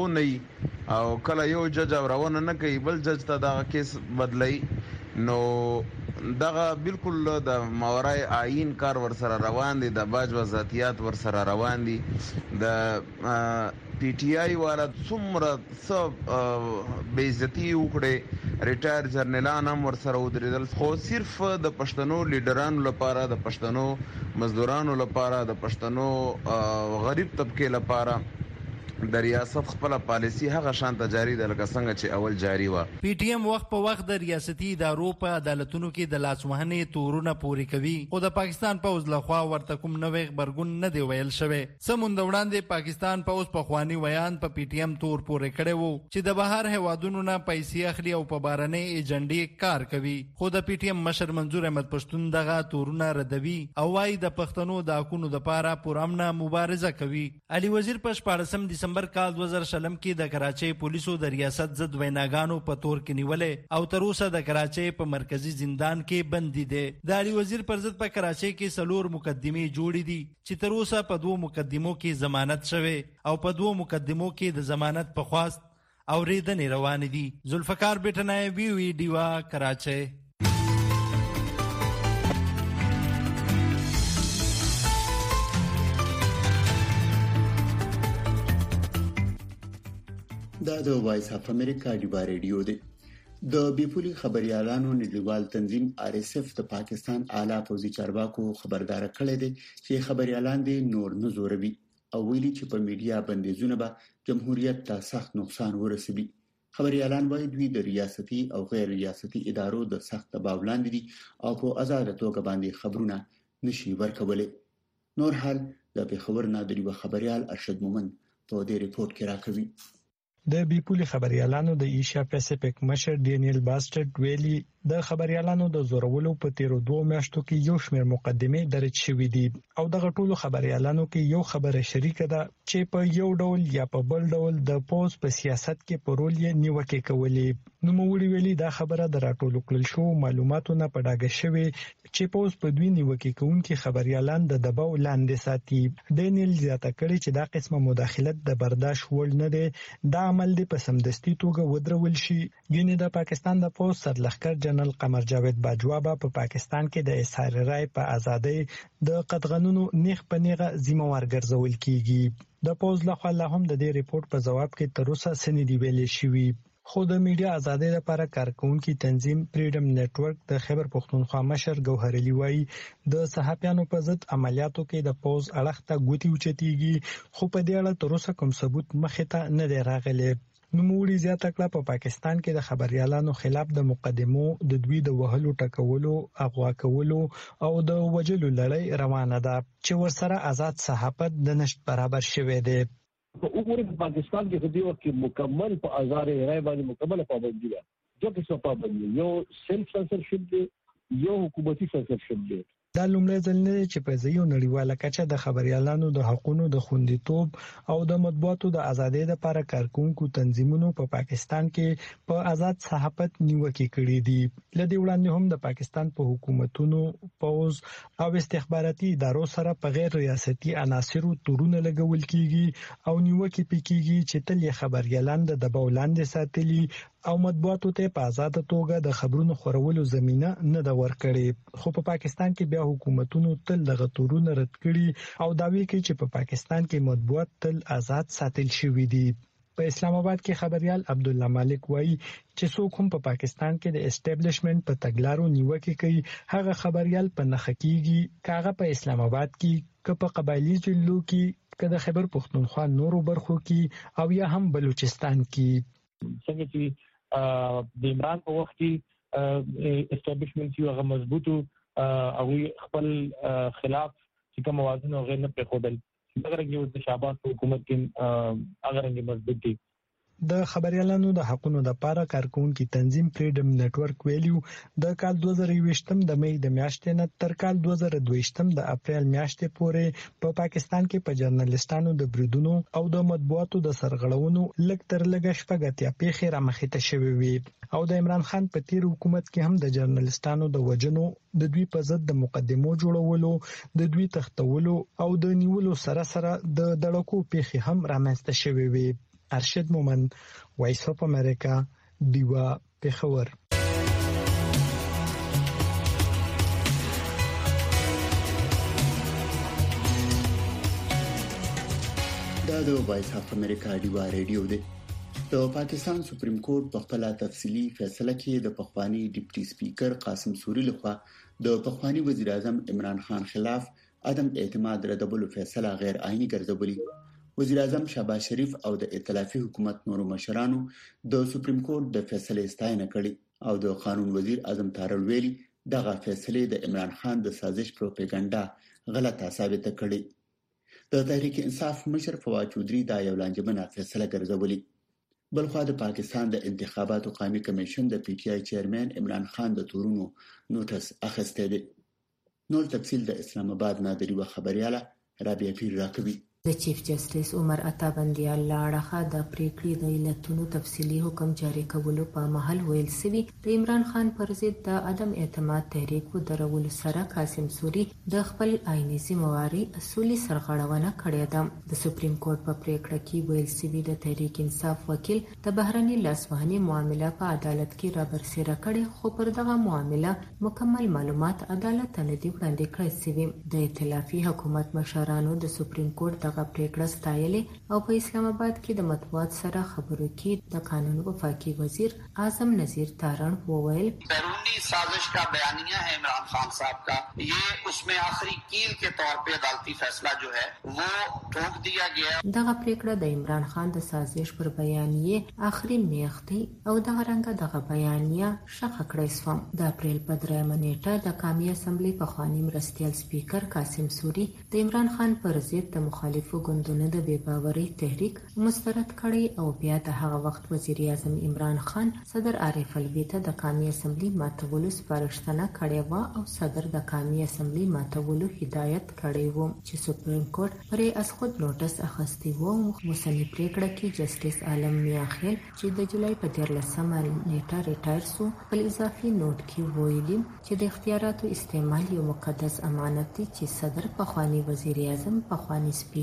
نه او کله یو جج اورونه نه کوي بل جج ته دا کیس بدلای نو دغه بالکل د ماورای آئین کار ور سره روان دي د باج وزاتیات ور سره روان دي د پی ټی آی والا څومره سب بے عزتی وکړي ریټایر جرنیلان هم ور سره ودرېدل خو صرف د پښتنو لیډرانو لپاره د پښتنو مزدورانو لپاره د پښتنو غریب طبقه لپاره د ریاست خپل پالیسی هغه شانته جاری ده لکه څنګه چې اول جاری و. پی ټی ایم وخت په وخت د ریاستي ادارو په عدالتونو کې د لاسوهنې تورونه پوري کوي خو د پاکستان پوز لخوا ورته کوم نوې خبرګون نه دی ویل شوی. سموند وړاندې پاکستان پوز په خواني ویان په پی ټی ایم تور پوري کړي وو چې د بهر هوادونو نه پیسې اخلي او په بارنې ایجنډي کار کوي خو د پی ټی ایم مشر منظور احمد پښتون دغه تورونه ردوي او وايي د پښتنو د حقوقو لپاره پرامنه مبارزه کوي. علي وزیر په شپاړسم دسمبر کال دوه زره شلم کې د کراچۍ پولیسو د ریاست ضد ویناګانو په تور کې نیولې او تر اوسه د کراچۍ په مرکزی زندان کې بندي دي. د علي وزیر پر ضد په کراچۍ کې سلور مقدمې جوړې دي چې تر اوسه په دوه مقدمو کې ضمانت شوه او په دوه مقدمو کې د ضمانت په خواست اوریدنې روان دي. ذوالفقار بټنای وی وی ډیوا کراچۍ. دا د وایس اف امریکا ډیوا ریډیو دی. د بیپولي خبريالانو نړیوال تنظیم آر اس اف د پاکستان اعلی پوځي چارواکو خبردار کړی دی چې خبريالان دي نور نه زوروي او ویلي چې په میډیا بندیزونه به جمهوریت ته سخت نقصان ورسوي. خبريالان وايي دوی د ریاستي او غیر ریاستي ادارو د سخت دباو لاندې دي او په آزاد توګه باندې خبرونه نشي ورکولای. نور حال د پیښور نه د خبريال ارشد مومن په دې ریپورت کې راکوي. د بیپولي خبريالانو د ایشیا پیسفیک مشر ډینیل باسټرډ ویلي د خبريالانو د زورولو په تیرو دوه میاشتو کې یو شمېر مقدمې درج شوې دي او دغه ټولو خبريالانو کې یو خبره شریکه ده چې په یو ډول یا په بل ډول د پوز په سیاست کې پرول یې نیوکه کولې. نو موږ ویلي دا خبره د راټولو کړل شو معلوماتو نه پډاګه شوی چې پوز په دوی نیوکه کوونکي خبريالان د دباو لاندې ساتي. ډینیل زیاته کړي چې دا قسمه مداخلت د برداشت وړ نه دی. دا عمل دی په سمدستي توګه ودرول شي. ګینه د پاکستان د پوز سرلښکر جنرال قمر جاوید باجوا په پا پاکستان کې د اظهار رائے په ازادۍ د قطغنونو نیغ په نیغه ذمہوار ګرځول کیږي د پوز لخوا لا هم د دې ریپورت په جواب کې تر اوسه سندې ویلې شوې خو د میډیا ازادۍ لپاره کارکونکو تنظیم فریډم نتورک د خیبر پښتونخوا مشر ګوهر علي وایي د صحافیانو په ضد عملیاتو کې د پوز اړخ ته ګوتی اوچتيږي خو په دې اړه تر اوسه کوم ثبوت مخې ته نه دی راغلی. نوموړي زیاته کړه په پاکستان کې د خبريالانو خلاف د مقدمو د دوی د وهلو ټکولو اغوا کولو او د وجلو لړۍ روانه ده چې ورسره آزاد صحافت د نشټ برابر شوی دی. په وګورئ په پاکستان کې خو دی وخت مکمل په آزار رائے باندې مکمل پابندي ده. جو کې څه پابندي یو سیلف سنسرشپ دی یو حکومتي سنسرشپ دی. دا لومړی ځل نه دی چې په ځینو نړیواله کچه د خبريالانو د حقوقو د خوندیتوب او د مطبوعاتو د ازادۍ لپاره کارکونکو تنظیمونو په پا پاکستان کې په آزاد صحافت نیوکه کړې دي. لدې وړاندې هم د پاکستان په حکومتونو پوز او استخباراتي ادارو سره په غیر ریاستي عناصرو تورونه لګول کیږي او نیوکه پکېږي چې تل خبريالان د دباو لاندې ساتلي او مطبوعاتو ته په آزاد توګه د خبرونو خورولو زمينه نه د ورکړي. خو په پاکستان کې بیا حکومتونو تل دغه تورونه رد کړي او داوی کوي چې په پاکستان کې مطبوعات تل آزاد ساتل شوی دي. په اسلام آباد کې خبريال عبد الله مالک وایي چې څوک هم په پاکستان کې د اسټابلیشمنت په تګلارو نیوکه کوي هغه خبريال په نخښه کیږي کاغه په اسلام آباد کې که په قبایلی ضلعو کې که د خیبر پښتونخوا نورو برخو کې او یا هم بلوچستان کې. څنګه چې د عمران په وخت کې اسټابلیشمنت یو هغه مضبوطو او خپل خلاف چې کوم موازنه او غیر نه پخودل دغه یو د شاباس حکومت کې هغه رنګ مضبوط دي. د خبريالانو د حقوقو لپاره کارکونکو تنظیم فریډم نتورک ویلیو د کال دوه زره یوویشتم د مې د میاشتې نه تر کال دوه زره دویشتم د اپریل میاشتې پورې په پا پاکستان کې په جرنالستانو د بریدونو او د مطبوعاتو د سرغړونو لږ تر لږه شپږ پیښې رامخې ته شوې وي او د عمران خان په تیر حکومت کې هم د جرنالستانو د وجنو د دوی په ضد د مقدمو جوړولو د دوی تختولو او د نیولو سره سره د دړکو پیښې هم رامنځته شوې وي. ارشد مومند وایس اف امریکا دیوا پېښور. دا د وایس اف امریکا دیوا ریډیو دی. د پاکستان سپریم کورټ په خپل تفصیلی فیصله کې د پخوانی ډیپټي سپیکر قاسم سوري لخوا د پخوانی وزیر اعظم عمران خان خلاف عدم اعتماد ردولو فیصله غیر آئینی ګرځولې. وزیر اعظم شهباز شریف او د ائتلافي حکومت نورو مشرانو د سپریم کورټ د فیصلې ستاینه کړې او د قانون وزیر اعظم تارړ ویلي دغه فیصله د عمران خان د سازش پروپاګاندا غلطه ثابته کړې. د تحریک انصاف مشر فواد چودري دا یو لانجمنه فیصله ګرځولې. بلخو د پاکستان د انتخاباتو قومي کمیشن د پی ټی آی چیرمن عمران خان د تورونو نوټس اخیسته دي. نور تفصیل د اسلام آباد نادری و خبرياله رابعه پیر راکوي. د چیف جسټس عمر عطا بندیال لاړه د پریکړې د علتونو تفصیلی حکم جاری کولو په محل ویل سوي د عمران خان پر ضد د عدم اعتماد تحریک و درول سره قاسم سوري د خپل آئینی ذمہواری اصولي سرغړونه کړې ده. د سپریم کورټ په پریکړه کې ویل سوي د تحریک انصاف وکیل د بهرني لاسوهنې معاملې په عدالت کې را برسېره کړي خو پر دغه معاملې مکمل معلومات عدالت ته نه دي وړاندې کړي سوي. د ائتلافي حکومت مشرانو د سپریم کورټ دغه پریکړه ستایلې او په اسلام آباد کې د مطبوعات سره خبرو کې د قانون وفاقي وزیر اعظم نذیر تارن وویل بیرونی سازش کا بیانیہ ہے عمران خان صاحب کا یہ اس میں آخری کیل کے طور پہ عدالتی فیصلہ جو ہے وہ ٹھوک دیا گیا. دغه پریکړه د عمران خان د سازش پر بیانیه آخري میاشتې او دغه رنګه دغه بیانیه شخه کړې سوم. د اپریل په دریمه نیټه د قومي اسمبلی په خواني مرستيال سپیکر قاسم سوري د عمران خان پر ضد د مخالف ګوندونو د بې باورۍ تحریک مسترد کړي او بیا د هغه وخت وزیر اعظم عمران خان صدر عارف الوی ته د قومي اسمبلی ماتولو سپارښتنه کړې و او صدر د قومي اسمبلی ماتولو هدایت کړی و چې سپریم کورټ پرې از خود نوټس اخیستی و. موسمي پریکړه کې جسټس عالم میاخیل چې د جولای په دیارلسمه نیټه ریټایر سو په اضافي نوٹ کې ویلي چې د اختیاراتو استعمال یو مقدس امانت دی چې صدر پخوانی وزیر اعظم پخوانی سپیکر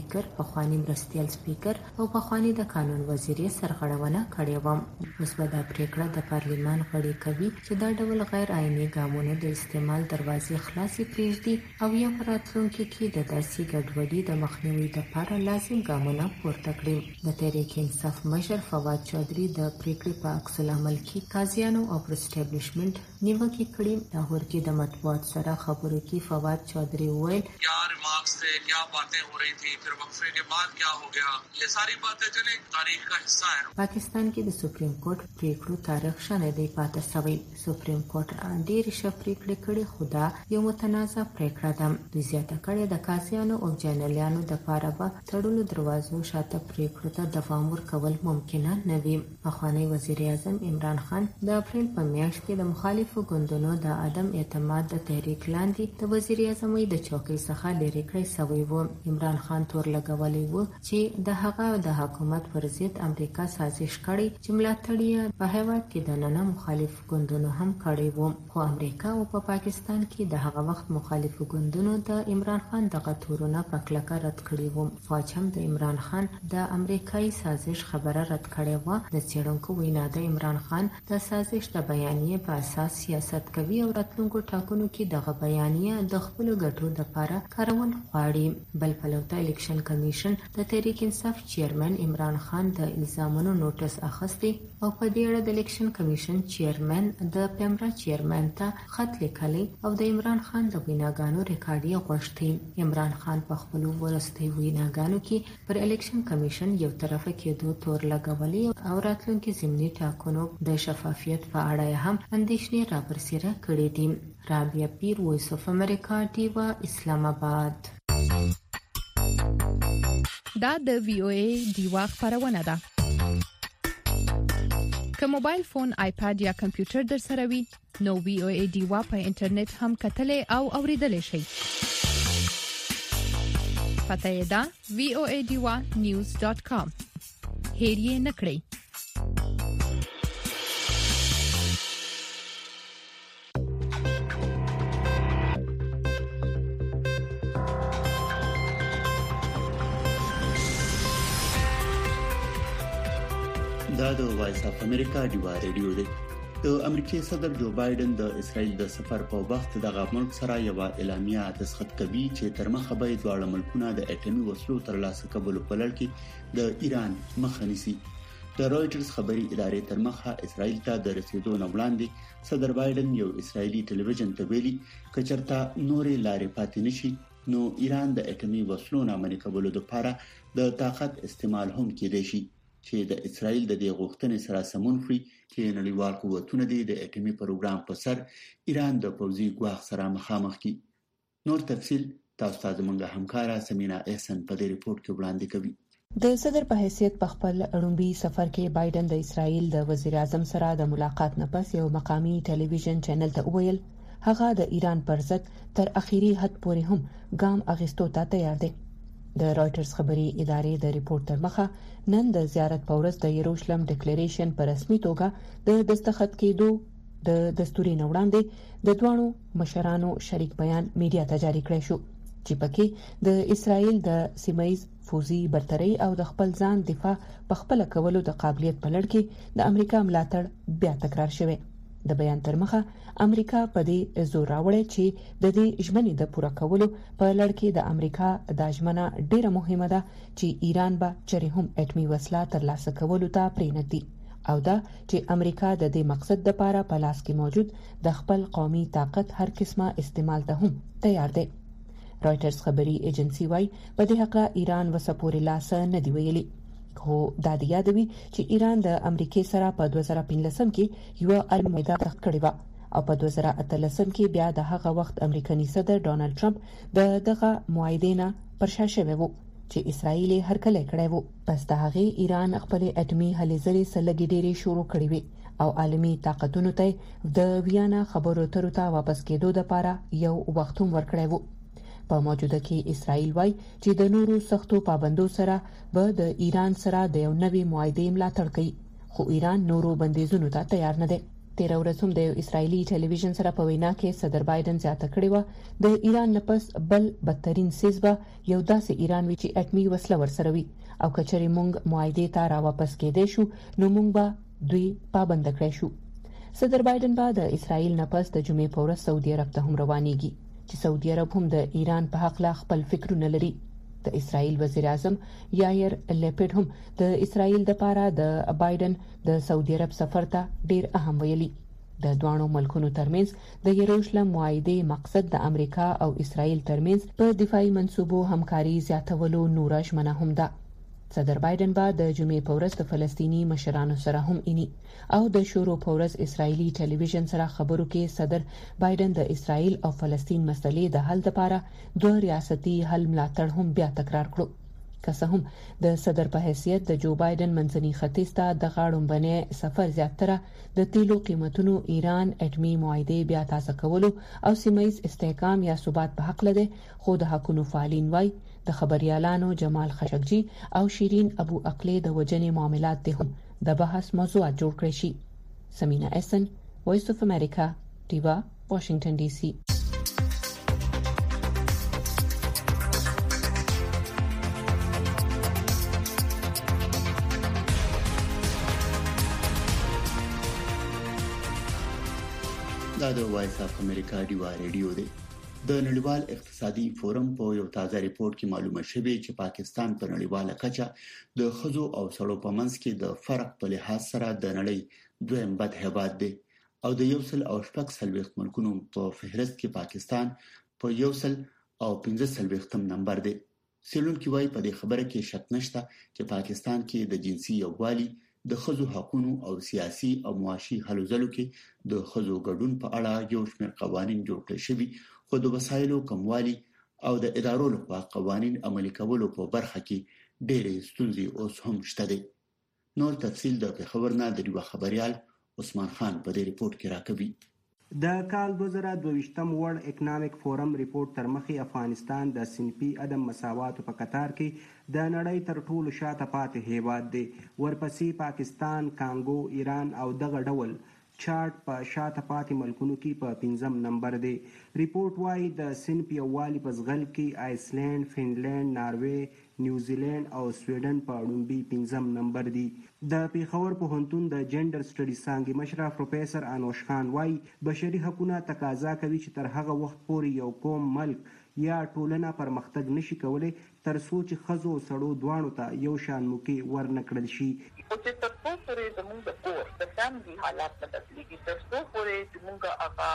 سپیکر پخوانی مرستیال سپیکر او پخوانی د قانون وزیر سرغړونه کړې و. اوس به دا پریکړه د پارلیمان غړي کوي چې دا ډول غیر آئینی ګامونو د استعمال دروازې خلاصې پریږدي او یا راتلونکي کې د داسې ګډوډۍ د مخنیوي لپاره لازم ګامونه پورته کړي. د تحریک انصاف مشر فواد چودھری د پریکړې په عکس العمل کې قاضیانو او پرسټیبلیشمنت نیوکه کړې. لاهور کې د مطبوعات سره خبرو کې فواد چودھری وویل کیا ریمارکس تھے, کیا باتیں ہو رہی تھی, پھر وقفے کے بعد کیا ہو گیا, یہ ساری باتیں چلیں تاریخ کا حصہ ہے. پاکستان کې د سپریم کورټ پریکړو تاریخ شنه دی پاتې شوی. سپریم کورټ ډېر ښه پریکړې کړې خو دا یو متنازع پریکړه ده. د زیاته کړې د قاضیانو او جنرالانو د پاره به تړلو دروازو شاته پریکړو ته دوام ورکول ممکن نه وي. پخوانی وزیر اعظم عمران خان د اپریل په میاشت کې د مخالفو ګوندونو د عدم اعتماد د تحریک لاندې د وزیر اعظم د چوکۍ څخه لرې کړی شوی و. عمران خان تور لګولی و چې د هغه د حکومت پر ضد امریکا سازش کړي چې ملاتړ یې په هیواد کې د نن مخالف ګوندونو هم کړی و. خو امریکا او په پاکستان کې د هغه وخت مخالفو ګوندونو د عمران خان دغه تورونه په کلکه رد کړي وو. فوج هم د عمران خان د امریکایي سازش خبره رد کړې و. د څېړونکو وینا د عمران خان د سازش د بیانیې په اساس سیاست کوي او راتلونکو ټاکنو کې دغه بیانیه د خپلو ګټو لپاره کارول غواړي. بل پلو ته الیکشن کمیشن د تحریک انصاف چیرمن عمران خان د الزامونو نوټس اخیستی او په دې اړه د الیکشن کمیشن چیرمن د پیمرا چیرمن ته خط لیکلی او د عمران خان د ویناګانو ریکارډ یې غوښتي. عمران خان په خپلو ورستي ویناګانو کې پر الیکشن کمیشن یو طرفه کېدو تور لګولی او راتلونکي ضمني ټاکنو د شفافیت په اړه هم اندېښنې رابرسېره کړې دي. رابعه پیر، وایس اف امریکا، ډیوا، اسلام آباد. دا د وی او ای ډیوا خبرونه ده. که موبایل فون، آیپاد یا کمپیوټر در سره وي نو وی او ای ډیوا په انټرنیټ هم کتلې او اوریدلې شي. پته یې ده وی او ای ډیوا نیوز ډاٹ کام. هیر یې نکړئ. دا د وایس اف امریکا ډیوا ریډیو دی. د امریکای صدر جو بایدن د اسرائیل د سفر په وخت د غملک سره یو اعلامیه دسخط کوي چې تر مخه به دواړه ملکونه د اټومي وسلو ترلاسه کولو په لړ کې د ایران مخه نیسي. د رويټرز خبري ادارې تر مخه اسرائیل ته د رسیدو نه وړاندې صدر بایدن یو اسرائیلي ټلویزیون ته ویلي کچرتا نورې لارې پاتې نشي نو ایران د اټومي وسلو نه منې کولو لپاره د طاقت استعمال هم کېدای شي چې د اسرائیل د دې غوښتنې سره سمون خوري چې نړیوال قوتونه د اټومي پروګرام په سر ایران د پوځي ګواښ سره مخامخ کی. نور تفصيل تاسو ته زموږ همکارا سمینا احسن په دې ریپورت کې وړاندې کوي. د صدر په حیثیت په خپل اړومبي سفر کې بایدن د اسرائیل د وزیر اعظم سره د ملاقات نه پس یو مقامی ټلویزیون چینل ته وویل هغه د ایران پر ضد تر اخیری حد پورې هم ګام اخیستو ته تیار دی. د رويټرز خبري ادارې د ریپورت تر مخه نن د زیارت په ورځ د یروشلم ډیکلیریشن په رسمي توګه د دستخط کېدو د دستوري نوړاندې د دوانو مشرانو شریک بیان میډیا ته جاری کړی شو چې پکې د اسرائیل د سیمایز فوزي برتري او د خپل ځان دفاع په خپل کولو د قابلیت په لړ کې د امریکا ملاتړ بیا تکرار شوی. د بیان تر مخه امریکا په دې زور راوړی چې د دې ژمنې د پوره کولو په لړ کې د امریکا د ژمنه ډیره مهمه ده چې ایران به چېرې هم اټومي وسله ترلاسه کولو ته پرېنږدي او دا چې امریکا د دې مقصد لپاره په لاس کې موجود د خپل قومي طاقت هر قسمه استعمال ته هم تیار دی. رويټرز خبري ایجنسی وايي په دې حق ایران وسپوري لاس نه دی ویلي خو دا د یادوي چې ایران د امریکای سره په دوه زره پنځلسم کې یو المایده کړی و او په دوه زره اتلسم کې بیا د هغه وخت امریکایي صدر ډونالد ټرمپ د دغه معاهده نه پر شا شوی وو چې اسرائیل هرکله کړی وو. پس د هغه ایران خپل اټومي هلې ځلې سلګي ډېری شروع کړی وي او عالمي طاقتونو ته د ویانا خبرو اترو ته واپس کېدو لپاره یو وخت هم ورکړی وو. په موجوده کې اسرائیل وايي چې د نورو سختو پابندو سره به د ایران سره د یو نوي معاهده ملاتړ کوي خو ایران نورو بندیزونو ته تیار نه دی. تیر ورځ هم د اسرایلی ټلویزیون سره په وینا کې صدر بایدن زیاته کړې و د ایران نه پس بل بدترین سیز به یو داسې ایران وی چې اټمی وسله ورسره وي او کچري مونږ معاهده ته را واپس کېدې شو نو مونږ به دوی پابند کړی شو. صدر بایدن به د اسرایل نه پس د جمعې په ورځ سعودي عرب ته هم روانيږي چې سعودي عرب هم د ایران په حق لا خپل فکرونه لري. د اسرایل وزیر اعظم یایر لیپیډ هم د اسرایل د پاره د بایدن د سعودي عرب سفر ته ډیر اهم ویلي. د دوانو ملکونو ترمنځ د یروشلم معاهده مقصد د امریکا او اسرایل ترمنځ په دفاعي منصوبو همکاري زیاتولو نور ژمنه هم ده. صدر بایدن به د جمعې په ورځ د فلسطینی مشرانو سره هم اني او د شورو په ورځ اسرایلی ټلویزیون سره خبرو کې صدر بایدن د اسرایل او فلسطین مسلې د حل لپاره دوه ریاستي حل ملاتړ هم بیا تکرار کړو. که څه هم د صدر په حیثیت د جو بایدن منځني ختیځ ته د غاړمبنې سفر زیاتره د تیلو قیمتونو ایران اټمی معاهده بیا تازه کولو او سیمایي استحکام یا ثبات په حق لده خو د حقوقو فعالین وای د خبريالانو جمال خشقجي او شیرین ابو عقله د وجنې معاملات ته هم د بحث موضوع جوړ کړی شي. سمینا اسن وایس اف امریکا دیوا واشنگټن ډي سي. دا د وایس اف امریکا دیوا ریډیو دی. د نړیوال اقتصادي فورم په یو تازه ریپورت کې معلومه شوې چې پاکستان په نړیواله کچه د خزو او سړو په منځ کې د فرق په لحاظ سره د نړۍ دویم بد هیواد دی او د یو سل او شپږ سلويخت ملکونو په فهرست کې پاکستان په یو سل او پنځه سلويختم نمبر دی. سیلونکي وايي په دې خبره کې شک نشته چې پاکستان کې د جنسي یووالي د خزو حقوقو او سیاسي او معاشي هلو ځلو کې د خزو ګډون په اړه یو شمېر قوانين جوړ کړي شوي خو د وسایلو کموالي او د ادارو لخوا قوانين عملي کولو په برخه کې ډېرې ستونزې اوس هم شته دي. نور تفصیل د خبر نه د یو خبريال عثمان خان په دې ریپورت کې راکوي. د کال دوه زره دوه ورلد اکونومیک فورم ریپورت تر مخې افغانستان د صنفي عدم مساوات په قطار کې د نړۍ تر ټولو شاته پاتې هیواد دی. ورپسې پاکستان، کانګو، ایران او دغه ډول چارت په شاته پاتې ملکونو کې په پنځم نمبر دی. ریپورت وايي د صنف یووالي په ځغل کې آیسلند، فنلند، ناروې، نیوزیلند او سویډن په لومړي پنځم نمبر دي. د پیښور پوهنتون د جنډر سټډي څانګې مشر پروفیسور انوش خان وايي بشري حقوقونه تقاضا کوي چې تر هغه وخت پورې یو قوم، ملک یا ټولنه پرمختګ نشي کولای تر څو چې خزو او سړو دواړو ته یو شان موقع ورنکړل شي. او چې تر څو پورې زموږ د کور د فاميلي حالات نه بدلېږي، تر څو پورې زموږ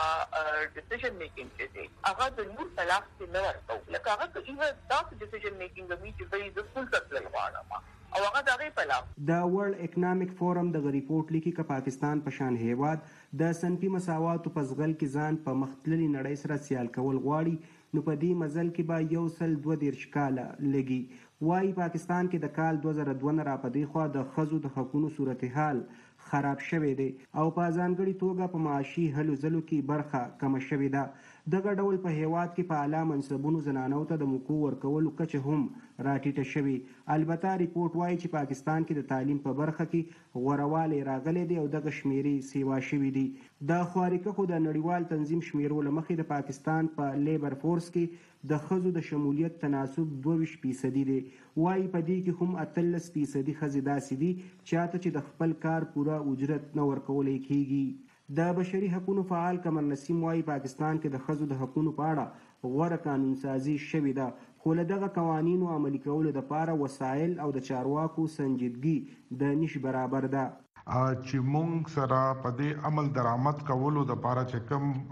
هغه ډیسیژن میکینګ چې هغه د نور طلاق څخه نه ورته لکه هغه که ایو تاسو ډیسیژن میکینګ د میچ به د سکول تل غواړم او هغه دغه په لاس د ورلد اکونومیک فورم د ریپورت لیکي چې پاکستان په شان هیواد د صنفي مساوات په ځغل کې ځان په مختللي نړۍ سره سیال کول غواړي نو په دې مزل کې به یو سل دوه دیرش کاله لګي. وايي پاکستان کې د کال دوه زره دوه نه را پدې خو د خزو د حقوقو صورتحال خراب شوه دی او په ځانګړي توګه په معاشي هلو ځلو کې برخه کم شوه ده. دغه ډول په هیواد کې په اعلی منصبونو زنانو ته د موقع ورکولو کچه هم راټیټه شوې. البته ریپورت وايي چې پاکستان کې د تعلیم په برخه کې غوروالی راغلی دی او دغه شمیرې سیوا شوې دي. د خواریکه خو د نړیوال تنظیم شمیرو لمخې د پاکستان په لیبر فورس کې د خزو د شمولیت تناسب دوه فیصدي دی. وايي په دې کې هم اتلس فیصدي خزې داسې دي چې چې د خپل کار پوره اجرت نه ورکول کېږي. د بشري حقوقو فعال قمر نسیم وايي پاکستان کې د خزو د حقوقو په اړه غوړه قانون سازي شوې ده خو له دغه قوانینو عملي کولو لپاره وسایل او د چارواکو سنجیدګي د نش برابر ده. چې مونږ سره په دې عمل درآمد کولو د لپاره چې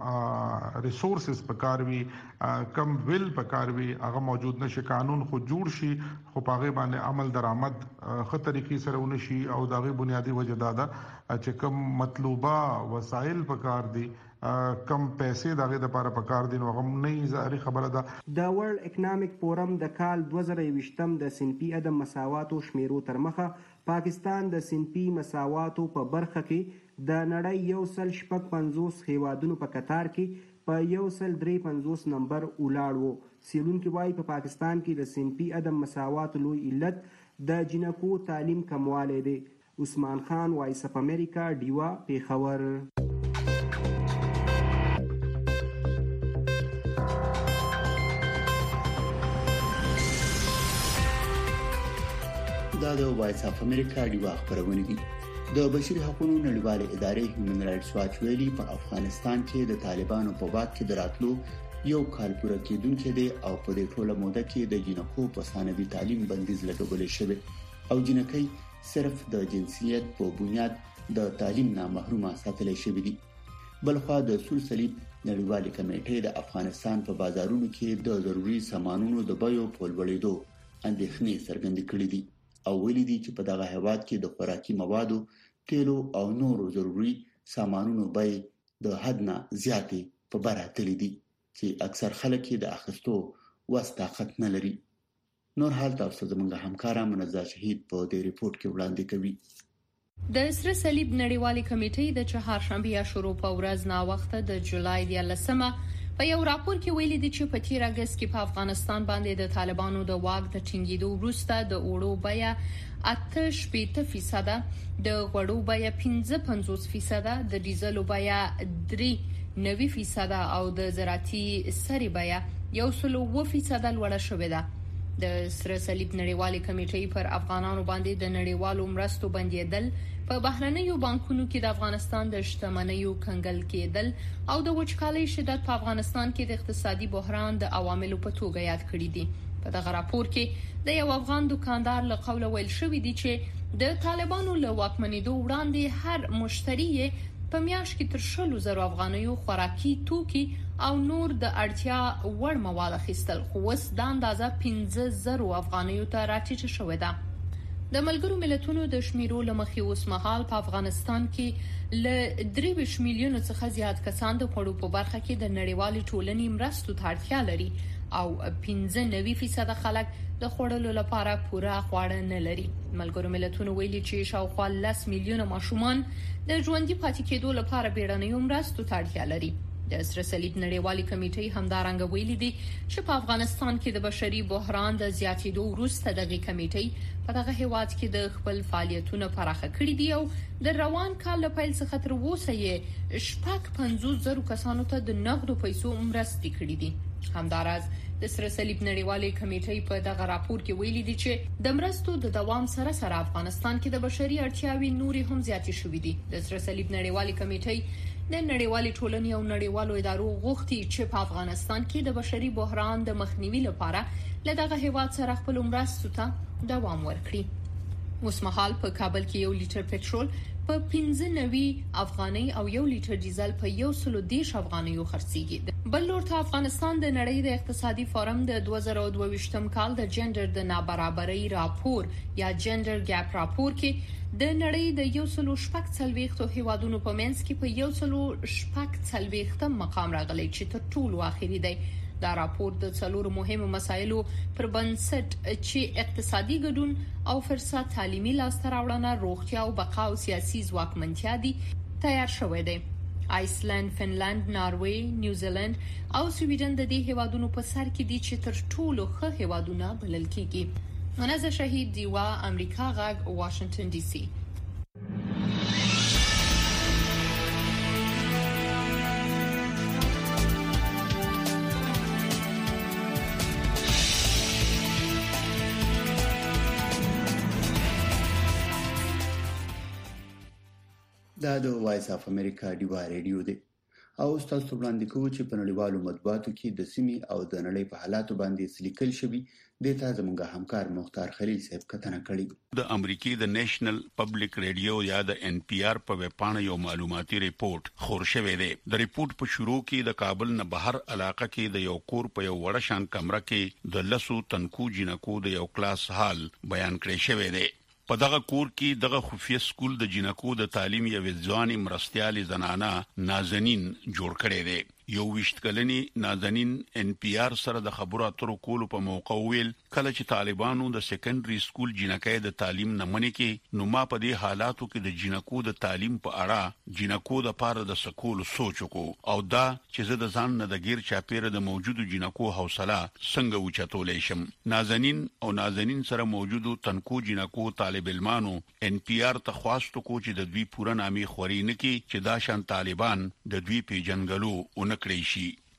کم ریسورسز پکاروي کم ویل پکاروي هغه موجود نشي، قانون خو جوړ شي خو په هغه باندې عمل درآمد خه طریقې سره ونشي او دغه بنیادی وجه دا ده چې کم مطلوبه وسایل پکار دي کم پیسې دغه د لپاره پکار دي نو هم نه ظاهري خبره ده. د ورلد اکونومیک فورم د کال دوه زره یوویشتم د صنفي عدم مساواتو شمیرو تر مخه پاکستان د صنفي مساواتو په برخه کې د نړۍ یو سل شپږ پنځوس هیوادونو په قطار کې په یو سل درې پنځوس نمبر ولاړ وو. سیلونکي وايي په پاکستان کې د صنفي عدم مساواتو لوی علت د جنکو تعلیم کموالی دی. عثمان خان، وایس اف امریکا، دیوا، پیښور. دا د وایس اف امریکا ډیوا خبرونه دي. د بشري حقوقو نړیوالې ادارې هیومن رائټس واچ ویلي په افغانستان کې د طالبانو په واک کې دراتلو یو کال پوره کېدونکې دی او په دې ټوله موده کې د جنکو په ثانوي تعلیم بندیز لګول شوی او جنکۍ صرف د جنسیت په بنیاد د تعلیم نه محرومه ساتل شوی دي. بلخوا د سور صلیب نړیوالې کمیټې د افغانستان په بازارونو کې د ضروري سامانونو د بیو په لوړېدو اندېښنې څرګندې کړې دي او ویلي دي چې په دغه هیواد کې د خوراکي موادو، تیلو او نورو ضروري سامانونو بیې د حد نه زیاتې په بره تللې دي چې اکثر خلک یې د اخیستو وس طاقت نه لري. نور حال تاسو زموږ همکارا منزه شهید په دې ریپورت کې وړاندې کوي. د سره صلیب نړیوالې کمیټې د چهارشنبه یا شروع په ورځ نا وخت د جولای د لسمه په یو راپور کې ویلي دي چې په تیر اگست کې په افغانستان باندې د طالبانو د واک د ټینګېدو وروسته د اوړو بیه اته شپږ فیصد، د غوړو بیه پنځه پنځوس فیصد، د ډیزلو بیه درې نوي فیصد او د زراعتي سرې بیه یو سلو و فیصد لوړه شوې ده. د سره صلیب نړیوالې کمیټې پر افغانانو باندې د نړیوالو مرستو بندیدل، په بهرنیو بانکونو کې د افغانستان د شتمنیو کنګل کېدل او د وچکالۍ شدت په افغانستان کې د اقتصادي بحران د عواملو په توګه یاد کړی دي. په دغه راپور کې د یو افغان دکاندار له قوله ویل شوی دی چې د طالبانو له واکمنېدو وړاندې هر مشتری په میاشت کې تر شلو زرو افغانیو خوراکي توکي او نور د اړتیا وړ مواد اخیستل، خو اوس دا اندازه پنځه زرو افغانیو ته راټیټه شوې ده. د ملګرو ملتونو د شمیرو لمخې اوس مهال په افغانستان کې ل درې میلیون څخه زیات کسان د خوړو په برخه کې د نړیوالې ټولنې مرستو ته اړتیا لري او پنځه نوي فیصد خلک د خوړلو لپاره پوره خواړه نه لري. ملګرو ملتونو ویلي چې شاوخوا لس میلیونه ماشومان د ژوندۍ پاتې کېدو لپاره بیړنیو مرستو ته اړتیا لري. د سره صلیب نړیوالې کمیټې همدارنګه ویلي دي چې په افغانستان کې د بشري بحران د زیاتېدو وروسته دغه کمیټې په دغه هیواد کې د خپل فعالیتونو پراخه کړي دي او د روان کال له پیل څخه تر اوسه یې شپږ پنځوس زرو کسانو ته د نغدو پیسو مرستې کړي دي. همداراز د سره صلیب نړیوالې کمیټې په دغه راپور کې ویلي دي چې د مرستو د دوام سره سره افغانستان کې د بشري اړتیاوې نوري هم زیاتې شوې دي. د سره صلیب نړیوالې کمیټې د نړیوالې ټولنې او نړیوالو ادارو غوښتي چې په افغانستان کې د بشري بحران د مخنیوي لپاره له دغه هیواد سره خپل مرستو ته دوام ورکړي. اوس مهال په کابل کې یو لیټر پټرول په پنځه نوي افغاني او یو لیټر ډیزل په یو سلو دیش افغانیو خرڅیږي. بل لور ته افغانستان د نړۍ د اقتصادي فورم د دوه زره دوه ویشتم کال د جندر د نابرابرۍ راپور یا جندر ګاپ راپور کې د نړۍ د یو سلو شپږ څلويختو هیوادونو په منځ کې په یو سلو شپږ څلويختم مقام راغلی چې تر ټولو اخیری دی. دا راپور د څلورو مهمو مسایلو پر بنسټ چې اقتصادي ګډون او فرصت، تعلیمي لاسته راوړنه، روغتیا او بقا او سیاسي ځواکمنتیا دي تیار شوی دی. آیسلند، فنلند، ناروې، نیوزیلند او سویډن د دې هیوادونو په سر کې دي چې تر ټولو ښه هیوادونه بلل کېږي. منزه شهید، دیوا، امریکا غږ، واشنگټن ډي سي. دا د وایس اف امریکا ډیوا ریډیو دی او تاسو وړاندې کوو چې په نړیوالو مطبوعاتو کې د سیمې او د نړۍ په حالاتو باندې سلیکل شوی د تازه زموږ همکار مختار خلیل صاحب کتنه کړې. د امریکای د نېشنل پبلک ریډیو یا د ان پی آر په ویب پاڼه یو معلوماتي ریپورت خور شوی دی. د ریپورت په شروع کې د کابل نه بهر علاقه کې د یو کور په یو وړ شان کمره کې د لسو تنکو جنکو د یو کلاس حال بیان کړی شوی دی. په دغه کور کې دغه خفیه سکول د جنکو د تعلیم یو ځواني مرستيالي زنانه نازنین جوړ کړی دی. یو وشت کلنی نازنین ان پی آر سره د خبرو اترو کولو په موقع ویل کله چې طالبانو د سیکنډري سکول جنکې د تعلیم نه منې کې نو ما په دې حالاتو کې د جنکو د تعلیم په اړه جنکو د پاره د سکول سوچ کو او دا چې زه د ځان نه د غیر چاپیره د موجودو جنکو حوصله څنګه وچتولې شم. نازنین او نازنین سره موجودو تنکو جنکو طالب علمانو ان پی آر ته خواستو کو چې د دوی پوره نامي خوري نه کې چې دا شان طالبان د دوی پیجنګلو نکړی شي.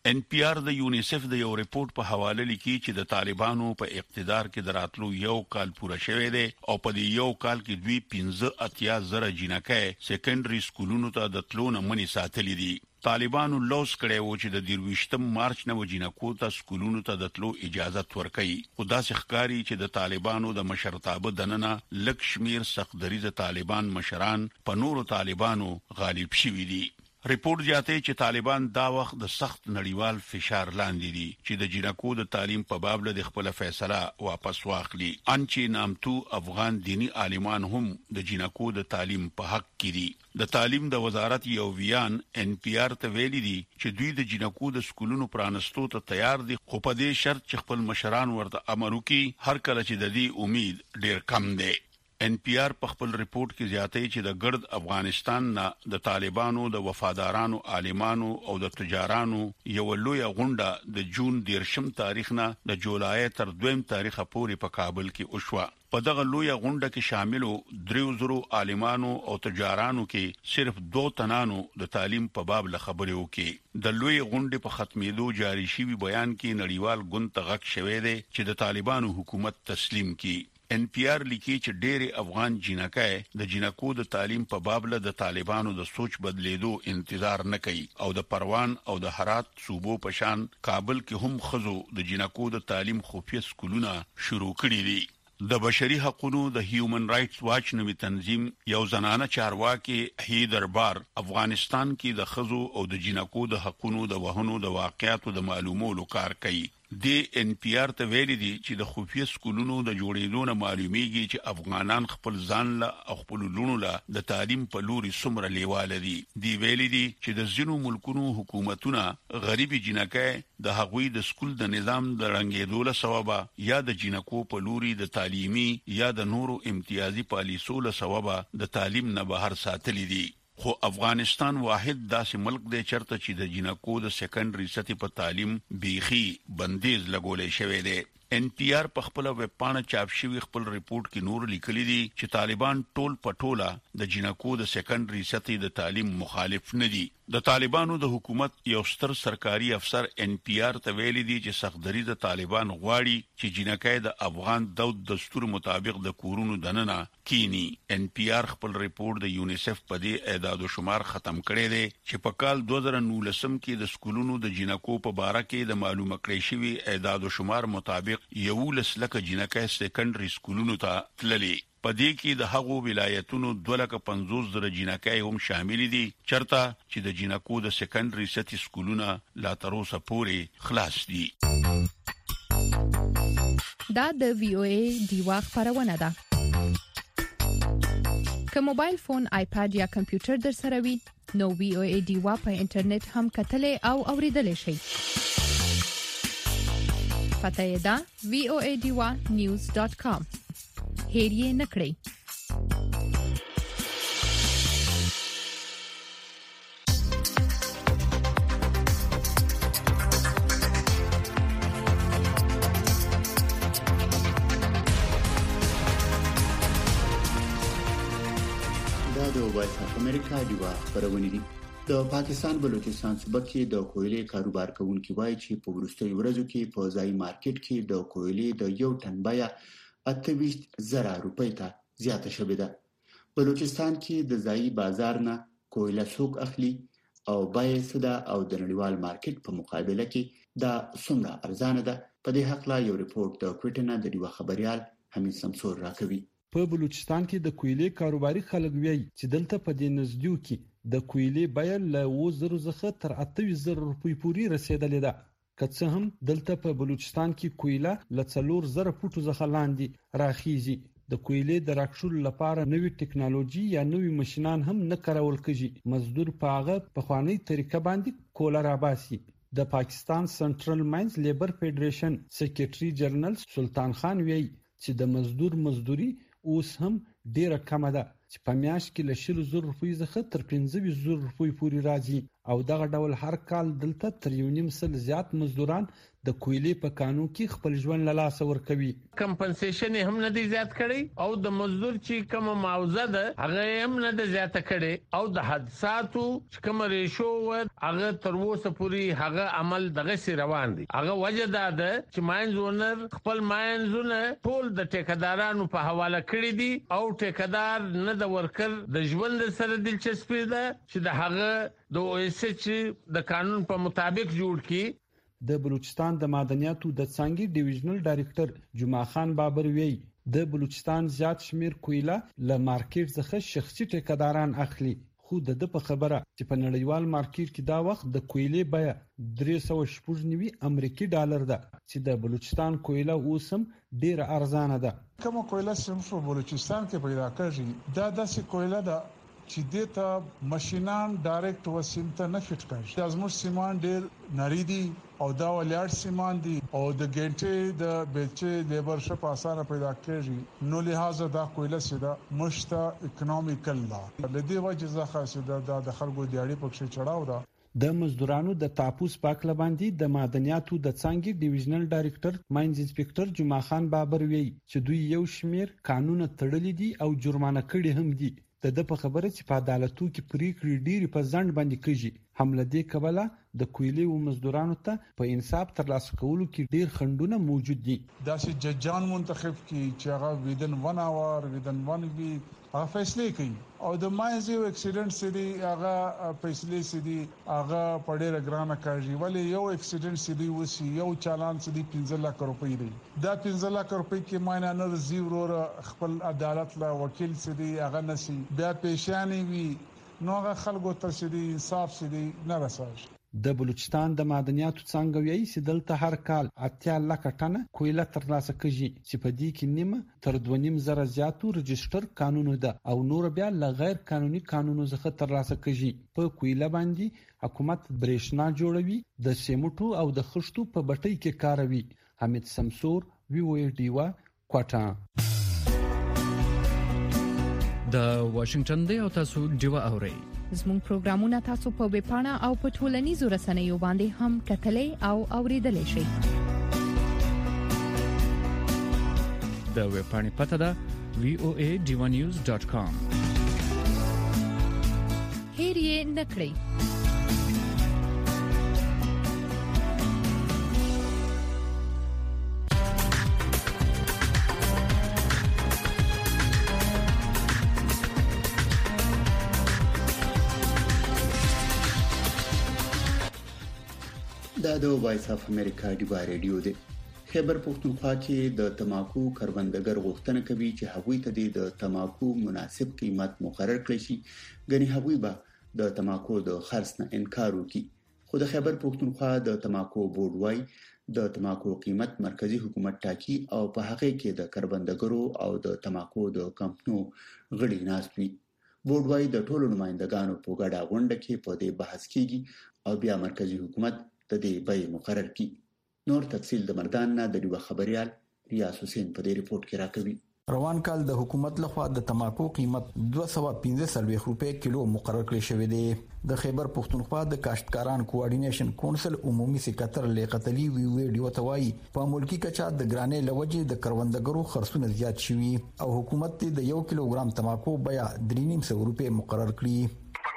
ان پی آر د یونیسف د یو ریپورت په حواله لیکي چې د طالبانو په اقتدار کې دراتلو یو کال پوره شوی دی او په دې یو کال کې دوی پنځه اتیا زره جنکۍ سیکنډري سکولونو ته د تلو نه منې ساتلې دي. طالبانو لوس کړی و چې د دیرويشتم مارچ نه جنکو ته سکولونو ته د تلو اجازه ورکړي، خو داسې ښکاري چې د طالبانو د مشرتابه دننه لک شمیر سختدریز طالبان مشران په نورو طالبانو غالب شوي دي. ریپورت زیاتوي چې طالبان دا وخت د سخت نړیوال فشار لاندې دي چې د جنکو د تعلیم په باب له خپل فیصله واپس واخلي. انچې نامتو افغان دینی عالمان هم د جنکو د تعلیم په حق کې دي. د تعلیم د وزارت یو ویان ان پی آر ته ویلي دي چې دوی د جنکو د سکولونو پرانستو ته تیار دي، خو په دې شرط چې خپل مشران ورته امر وکړي، هر کله چې د دې امید ډیر کم دی. ان پی آر په خپل ریپورت کې زیاتوي چې د ګرد افغانستان نه د طالبانو د وفادارانو عالمانو او د تجارانو یو لوی غونډه د جون دیرشم تاریخ نه د جولای تر دویم تاریخ پورې په کابل کې وشوه. په دغه لوی غونډه کې شاملو دریو زرو عالمانو او تجارانو کې صرف دو تنانو د تعلیم په باب له خبرې وکړي. د لوی غونډې په ختمېدو جاری شوی بیان کې نړیوال ګوند ته غږ شوی دی چې د طالبانو حکومت تسلیم کړي. ان پی آر لیکي چې ډېری افغان جنکۍ د جنکو د تعلیم په باب له د طالبانو د سوچ بدلیدو انتظار نه کوي او د پروان او د هرات صوبو په شان کابل کې هم خزو د جنکو د تعلیم خفیه سکولونه شروع کړي دي. د بشري حقوقو د هیومن رائټس واچ نومي تنظیم یو زنانه چارواکي هیدر بار افغانستان کې د خزو او د جنکو د حقوقو د وهنو د واقعاتو د معلومولو کار کوي. د ان پی آر ته ویلي دي چې د خفیه سکولونو د جوړېدو نه معلومیږي چې افغانان خپل ځان له او خپل لونو له د تعلیم په لوري څومره لیواله دي. دی ویلي دي چې د ځینو ملکونو حکومتونه غریبي جنکۍ د هغوی د سکول د نظام د رنګېدو له سببه یا د جنکو په لوري د تعلیمي یا د نورو امتیازي پالیسو له سببه د تعلیم نه بهر ساتلي دي. خو افغانستان واحد داسې ملک دی چرته چې د جنکو د سیکنډري سطح په تعلیم بیخي بندیز لګولې شوی دی. ان پی آر په خپل ویب پاڼه چاپ شوی خپل ریپورت کې نور لیکلي دي چې طالبان ټول پټوله د جنکو د سیکنډري سطح د تعلیم مخالف نه دي. د طالبانو د حکومت یو ستر سرکاري افسر ان پی آر ته ویلي دي چې سختدري د طالبان غواړي چې جنکۍ د افغان دود دستور مطابق د کورونو دننه کینی. ان پی آر خپل ریپورت د یونیسف په دې اعداد و شمار ختم کړی دی چې په کال دوه زره نولسم کې د سکولونو د جنکو په باره کې د معلومه کړی شوی اعداد و شمار مطابق یولس لکه جنکۍ سیکنډري سکولونو ته تللي. په دې کې د هغو ولایتونو دوه لکه پنځوس زره جنکۍ هم شامل دي چرته چې د جنکو د سیکنډري سطح سکولونه لا تر اوسه پورې خلاص دي. دا د وی او ای دیوا خبرونه ده. که موبایل فون، آیپاد یا کمپیوټر در سره وي نو وی او ای دیوا په انټرنیټ هم کتلې او اوریدلې شي. پته یې ده وی او ای دیوا نیوز ډاټ کام. هیر یې نکړئ. دا د وایس اف امریکا دیوا خبرونه دي. د پاکستان بلوچستان صوبه کې د کویلې کاروبار کوونکي وایي چې په وروستیو ورځو کې په ځای مارکیټ کې د کویلې د یو ټن بیه اته ویشت زره روپۍ ته زیاته شوې ده. بلوچستان کې د ځای بازار نه کویله څوک اخلي او بیه څه ده او د نړیوال مارکیټ په مقابله کې دا څومره ارزانه ده؟ په دې حق لا یو ریپورت د کوټنه د دیوا خبريال حمید سمسور راکوي. په بلوچستان کې د کویلې کاروباري خلک وایي چې دلته په دې نزدیو کې د کویلې بیه له اوه زره څخه تر اته ویشت زره روپۍ پورې رسیدلې ده. که څه هم دلته په بلوچستان کې کویله له څلور زره فوټو څخه لاندې راخیږي. د کویلې د راکښلو لپاره نوې ټکنالوژي یا نوې ماشينان هم نه کارول کېږي. مزدور په هغه پخوانی طریقه باندې کوله راباسي. د پاکستان سنټرل ماینز لیبر فدریشن سیکریټري جنرال سلطان خان وایي چې د مزدور مزدوري اوس هم ډیره کمه ده چې په میاشت کې له شل زره روپۍ څخه تر پنځه ویشت زره روپۍ پورې راځي او دغه ډول هر کال دلته تر یو نیم سل زیات مزدوران د کویلې په قانون کې خپل ژوند له لاسه ورکوي. کمپنسیشن هم نه دی زیات کړي او د مزدور چې کوم معاوضه ده هغه هم نه دی زیات کړي او د حادثاتو چې کوم ریشو هغه تر اوسه پورې هغه عمل دغه سي روان دي. هغه وجه دا ده چې ماینز اونر خپل ماینزونه ټول د ټیکدارانو په حواله کړی دي او ټیکدار نه د ورکر د ژوند سره دلچسپي ده چې د هغه د او اس ایچ د قانون په مطابق جوړ کی. د بلوچستان د معدنیاتو د څنګه ډیویژنل ډایریکټر جمعه خان بابر وی د بلوچستان زیات شمیر کویلا له مارکیټ څخه شخصي ټیکداران اخلي. خو د د په خبره چې په نړیوال مارکیټ کې دا وخت د کویلې بیه درې سوه شپږ نوي امریکایي ډالر ده چې د بلوچستان کویلا اوسم ډیره ارزانه ده. کوم کویلا چې په بلوچستان کې پیدا کیږي دا داسې کویلا ده چې دته ماشينان ډایرکټ وسیم ته نه فټ کړي. د ازموش سیمان ډیر نری دي او دا ولیاړ سیمان دي او د ګنټې د بیلچې لیبر شپ اسانه پیدا کیږي. نو لہذا دا کویلا سیدا مشته اکونومیکل ده. لدی وجه ځخه سیدا د خلکو دیاړي پکښې چړاو ده. د مزدورانو د تاپوس پاکله باندې د معدنیاتو د څنګه ډیویژنل ډایریکټر ماینز انسپکټر جمعه خان بابر وی چې دوی یو شمیر قانون تړلې دي او جرمانه کړي هم دي. د د په خبره چې په عدالتو کې پریکړې ډېری په ځند باندې کیږي. حمله دې کبله د کویلې او مزدورانو ته په انصاف ترلاسه کولو کې ډېر خنډونه موجود دي. دا چې ججان منتخب کی چې هغه ویدن ون اور ویدن ون ویک هغه فیصله کوي او د ماینز یو اکسیډنټ سړي هغه فیصله سړي هغه په ډېر ګرانه کوي. ولی یو اکسیډنټ سړي وسی یو چالان سړي پنځه لک روپۍ دی. دا پنځه لک روپۍ کې ماینه نه زیرو خپل عدالت لا وکیل سړي هغه نسی بیا پېښانی وی نو هغه خلکو ته سړي انصاف سړي نه رساږي. د بلوچستان د معدنیاتو څنګه ویي چې دلته هر کال اتیا لک ټنه کویلا ترلاسه کیږي چې په دې کې نیمه تر دوه نیم زره زیاتو رجستر قانونو ده او نور بیا ل غیر قانوني قانونو څخه ترلاسه کیږي. په کویلا باندې حکومت برېښنا جوړوي د سیمټو او د خښتو په بټۍ کې کاروي. حمید سمسور وی او ډیوا کوټا. د واشنگټن دی او تاسو ډیوا اورئ. زموږ پروګرامونه تاسو په ویب پاڼه او په ټولنیزو رسنیو باندې هم کتلې او اوریدلې شئ. د ویب پاڼې پته ده وی او ای ډیوا نیوز ډاٹ کام. هیر یې نکړئ. دا د وایس اف امریکا ډیوا ریډیو دی. خیبر پښتونخوا کې د تماکو کروندګر غوښتنه کوي چې هغوی ته د تماکو مناسب قیمت مقرر کړي شي. ګنې هغوی به د تماکو د خرڅ نه انکار وکړي. خو د خیبر پښتونخوا د تماکو بورډ وايي د تماکو قیمت مرکزی حکومت ټاکي او په هغه کې د کروندګرو او د تماکو د کمپنیو غړي ناست وي. بورډ وايي د ټولو نمائندګانو په ګډه غونډه کې په دې بحث کیږي او بیا مرکزی حکومت د دې بیه مقرر کی. نور تفصیل د مردان نه د ډیوا خبريال ریاض حسین په دې ریپورت کې راکوي. روان کال د حکومت لخوا د تماکو قیمت دوه سوه پنځه څلوېښت روپۍ کیلو مقرر کړی شوی دی. د خیبر پښتونخوا د کاشتکاران کوارډینیشن کونسل عمومي سکرټر لیاقت علي وی ویډیو توای په ملکی کچا د ګرانې لوجې د کروندګرو خرڅونه زیات شوي او حکومت د یو کیلوګرام تماکو بیه درې نیم سوه روپۍ مقرر کړی.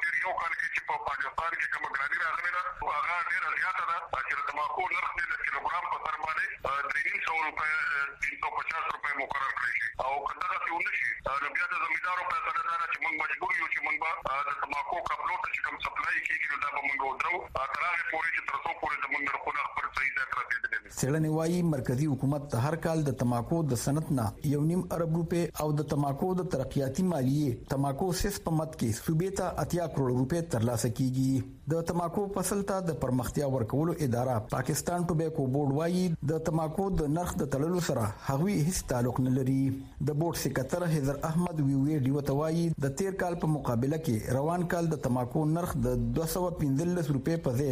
سړنی وایي مرکزی حکومت هر کال د تماکو د صنعت نه یو نیم ارب روپې او د تماکو د ترقیاتی مالیې تماکو سیس په مت کې صوبې ته اتیا کروڑ روپې ترلاسه کیږي. د تماکو فصل ته د پرمختیا ورکولو اداره پاکستان ټوبیکو بورډ وایي د تماکو د نرخ د تړلو سره هغوی هیڅ تعلق نه لري. د بورډ سکرټر حیدر احمد وی وی ډیو توایي د تیر کال په مقابله کې روان کال د تماکو نرخ د دوه سوه پنځلس روپې په ځای دوه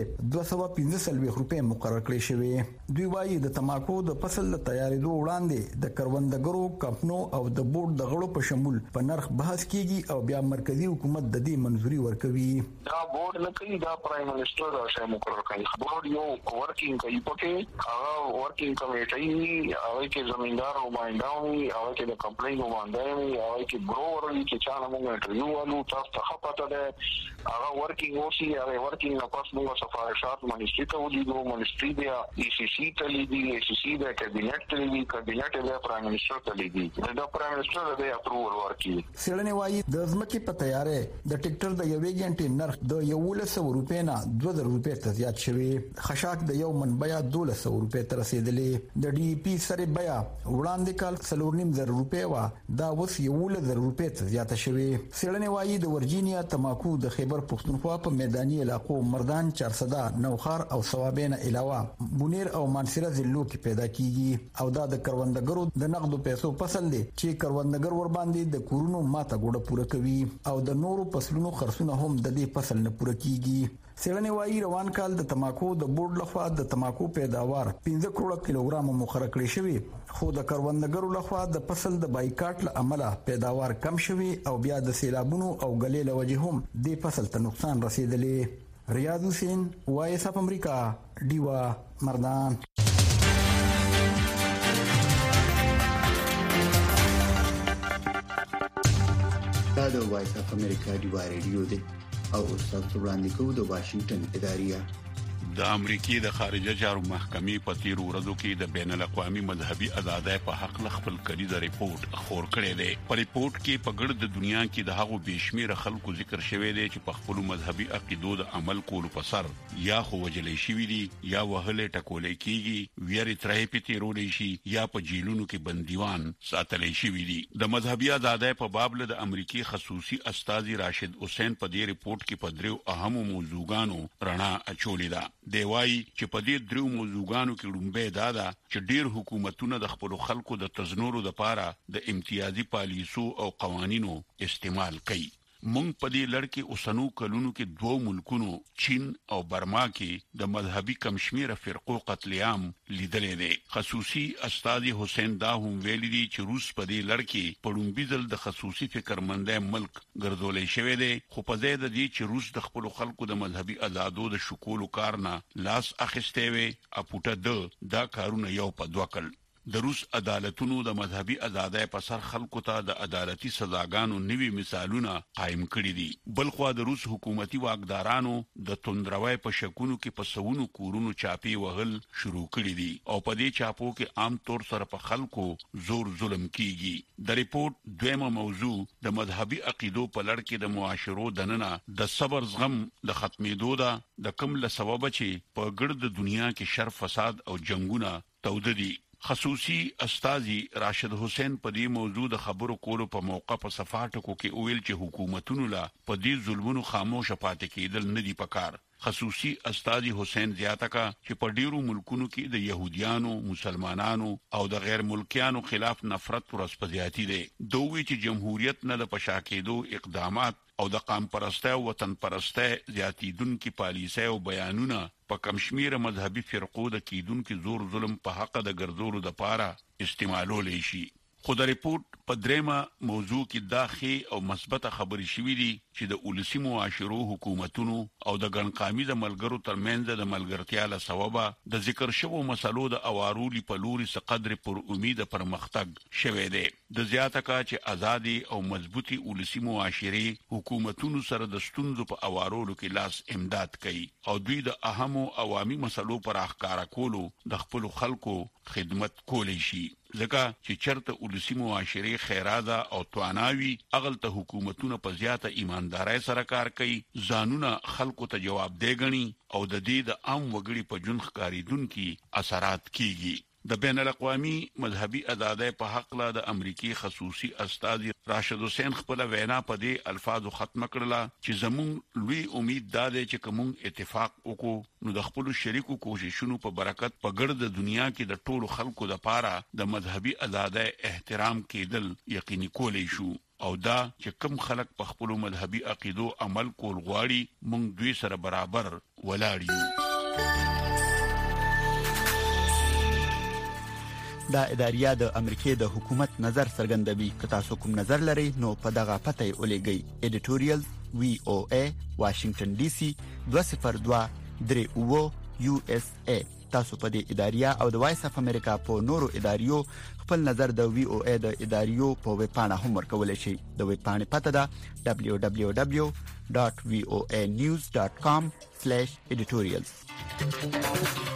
دوه سوه پنځه سلويخ روپۍ مقرر کړې شوې. دوی وايي د تماکو د فصل د تیارېدو وړاندې د کروندګرو کمپنو او د بورډ د غړو په شمول په نرخ بحث کیږي او بیا مرکزی حکومت د دې منځوري ورکوي. دا بورډ نه کوي، دا پرایم منسٹر راشه مقرر کوي. بورډ یو ورکینګ کوي پکې هغه ورکینګ کمیټي هغه کې زمیندار او ماینډاوي هغه کې د کمپنۍ نمائندګي هغه کې ګروور چې چا موږ انټرویو والو تاسو ته خپته ده هغه ورکینګ اوسي هغه ورکینګ نه پاس موږ سفارشات منسټری ته ولیدو منسټری بیا ای سی سی ته لیدي ای سی سی د کابینټ ته لیدي کابینټ د پرایم منسٹر ته لیدي د پرایم منسٹر د اپروول ورکي. سړنې وايي د ځمکې په تیارې د ټریکټر د یوې غنټې نرخ د یو سل روپۍ نه دوه زره روپۍ ته زیات شوی. خشاک د یو من بیا دوه سوه روپۍ ته رسیدلې. د ډي پی سره بیا وړاندې کال څلور نیم زره روپۍ وا دا اوس یو زره روپۍ ته زیاته شوې. سړنې وايي د ورجینیا تماکو د خیبر پښتونخوا په میداني علاقو مردان چارسدا نوخار او ثوابین علاوه بونیر او مانسره ضلعو کې پیدا کیږي او دا د کروندګرو د نقدو پیسو فصل دی چې کروندګر ور باندې د کورونو ماته ګوډه پوره کوي او د نورو فصلونو خرڅونه هم د دې فصل نه پوره کیږي. سړنې وايي روان کال د تماکو د بورډ لخوا د تماکو پیداوار پنځه کروڑه کیلوګرام مقرر کړی شوی، خو د کروندګرو لخوا د فصل د بایکاټ له امله پیداوار کم شوی او بیا د سیلابونو او غلې له وجې هم د فصل ته نقصان رسیدلی. ریاض حسین وایس اف امریکا دیوا مردان. دا د وایس اف امریکا دیوا ریډیو دی او استاد وړاندې کوو د واشنگټن ادارې. د امریکای د خارجه چارو محکمې په تیر ورځو کې د بین الاقوامي مذهبي ازادۍ په حق له خپل کړي د ریپورت خور کړی دی. په ریپورت کې په ګرد دنیا کې د هغو بشمیره خلکو ذکر شوی دی چې په خپل مذهبي عقیدو د عمل کولو په سر یا خو وجلې شوی دي یا وهلې ټکولې کیږي ویری ترې پتی رولې شي یا په جیلونو کې بندیوان ساتلې شوی دي. د مذهبي ازادۍ په باب له د امریکای خصوصي استاذ راشد حسین په دې ریپورت کې په دریو اهمو موضوعګانو رڼا اچولې ده. دی وايي چې په دې درو موضوعګانو کې لومبه دا ده چې ډیر حکومتونه د خپل خلکو د تزنورو لپاره د امتیازي پالیسو او قوانینو استعمال کوي. مونږ په دې لړ کې اوسنو کلونو کې دوه ملکونو چین او برما کې د مذهبي کمشمیره فرقو قتل عام لیدلې دي. خصوصي استاذ حسین دا هم ویلي دي چې روس په دې لړ کې په لومبي ځل د خصوصي فکرمندۍ ملک ګرځولې شوی دی، خو په ځای د دې چې روس د خپل خلکو د مذهبي آزادو د شکولو کار نه لاس اخیسته وي اپوټه د دا کارونه یو په دوه کړ. د روس عدالتونو د مذهبي ازادۍ په سر خلکو ته د عدالتي سزاګانو نوي مثالونه قائم کړي دي. بلخو د روس حکومتي واکدارانو د توندروي په شکونو کې په سونو کورونو چاپی وهل شروع کړي دي او په دې چاپو کې عام طور سره په خلکو زور ظلم کیږي. د ریپورت دویمه موضوع د مذهبي عقیدو په لړ کې د معاشرو دننه د صبر زغم د ختمېدو ده، د کوم له سبب چې په ګرد دنیا کې شر فساد او جنگونه توددي. خصوصي استاذي راشد حسین په دې موضوع د خبرو کولو په موقع په صفاټکو کې ویل چې حکومتونو لا په دې ظلمونو خاموش پاتې کېدل نه دي پکار. خصوصي استاذ حسین زیاته کا چې په ډیرو ملکونو کې د يهوديانو، مسلمانانو او د غیر ملکیانو خلاف نفرت ورسپزياتي دي. دوی چې جمهوریت نه د پشا کېدو اقدامات او د قام پرسته او وطن پرسته زیاتیدونکو پالیسۍ او بیانونه په کمشمیره مذهبي فرقو د کیدونکو زور ظلم په حق د ګرځولو د پاره استعمالول شي. خو د ریپورت په دریمه موضوع کې داخلي او مثبت خبرې شوې دي چې د اولسي معاشرو حکومتونو او د ګڼقامي د ملګرو ترمنځ د ملګرتیا له سببه د ذکر شوو مسلو د اوارولي په لوري څخه قدر پر امید پرمختګ شوه دی. د زیاته کا چې ازادي او مضبوطي اولسي معاشري حکومتونو سره د ستونزو په اوارولو کې لاس امداد کوي او دوی د اهمو عوامي مسلو پر اخکارا کولو د خپل خلکو خدمت کولی شي. ځکه چې چرته اولسي معاشري خیراده او تواناوي اغل ته حکومتونه په زیاته ایماندارۍ سره کار کوي، ځانونه خلکو ته جواب دی غني او د دې د عام وګړي په جون ښکاریدونکو اثرات کیږي. د بین الاقوامي مذهبي ازادۍ په حق له د امریکای خصوصي استاذ راشد حسین خپل وینا په دې الفاظو ختم کړله چې زمون لوی امید دا دی چې کوم اتفاق وکړو نو د خپل شریکو کوششونو په برکت په ګرد دنیا کې د ټولو خلکو لپاره د مذهبي ازادۍ احترام کېدل یقیني کولی شو او دا چې کوم خلک په خپل مذهبي عقیدو عمل کول غواړي مونږ دوی سره برابر ولاړ یو. دا اداریه د امریکای د حکومت نظر څرګندوي. که تاسو کوم نظر لرئ نو په دغه پته ولېږئ. editorial وی او ای واشنگټن ډي سي دوه صفر دوه درې اوه یو اس ای. تاسو په دې اداریه او د وایس اف امریکا په نورو اداریو خپل نظر د وی او ای د اداریو په ویب پاڼه هم ورکولای شئ. د ویب پاڼې پته ده دبليو دبليو دبليو ډاټ وی او ای نیوز ډاټ کام سلیش ایډیټوریلز.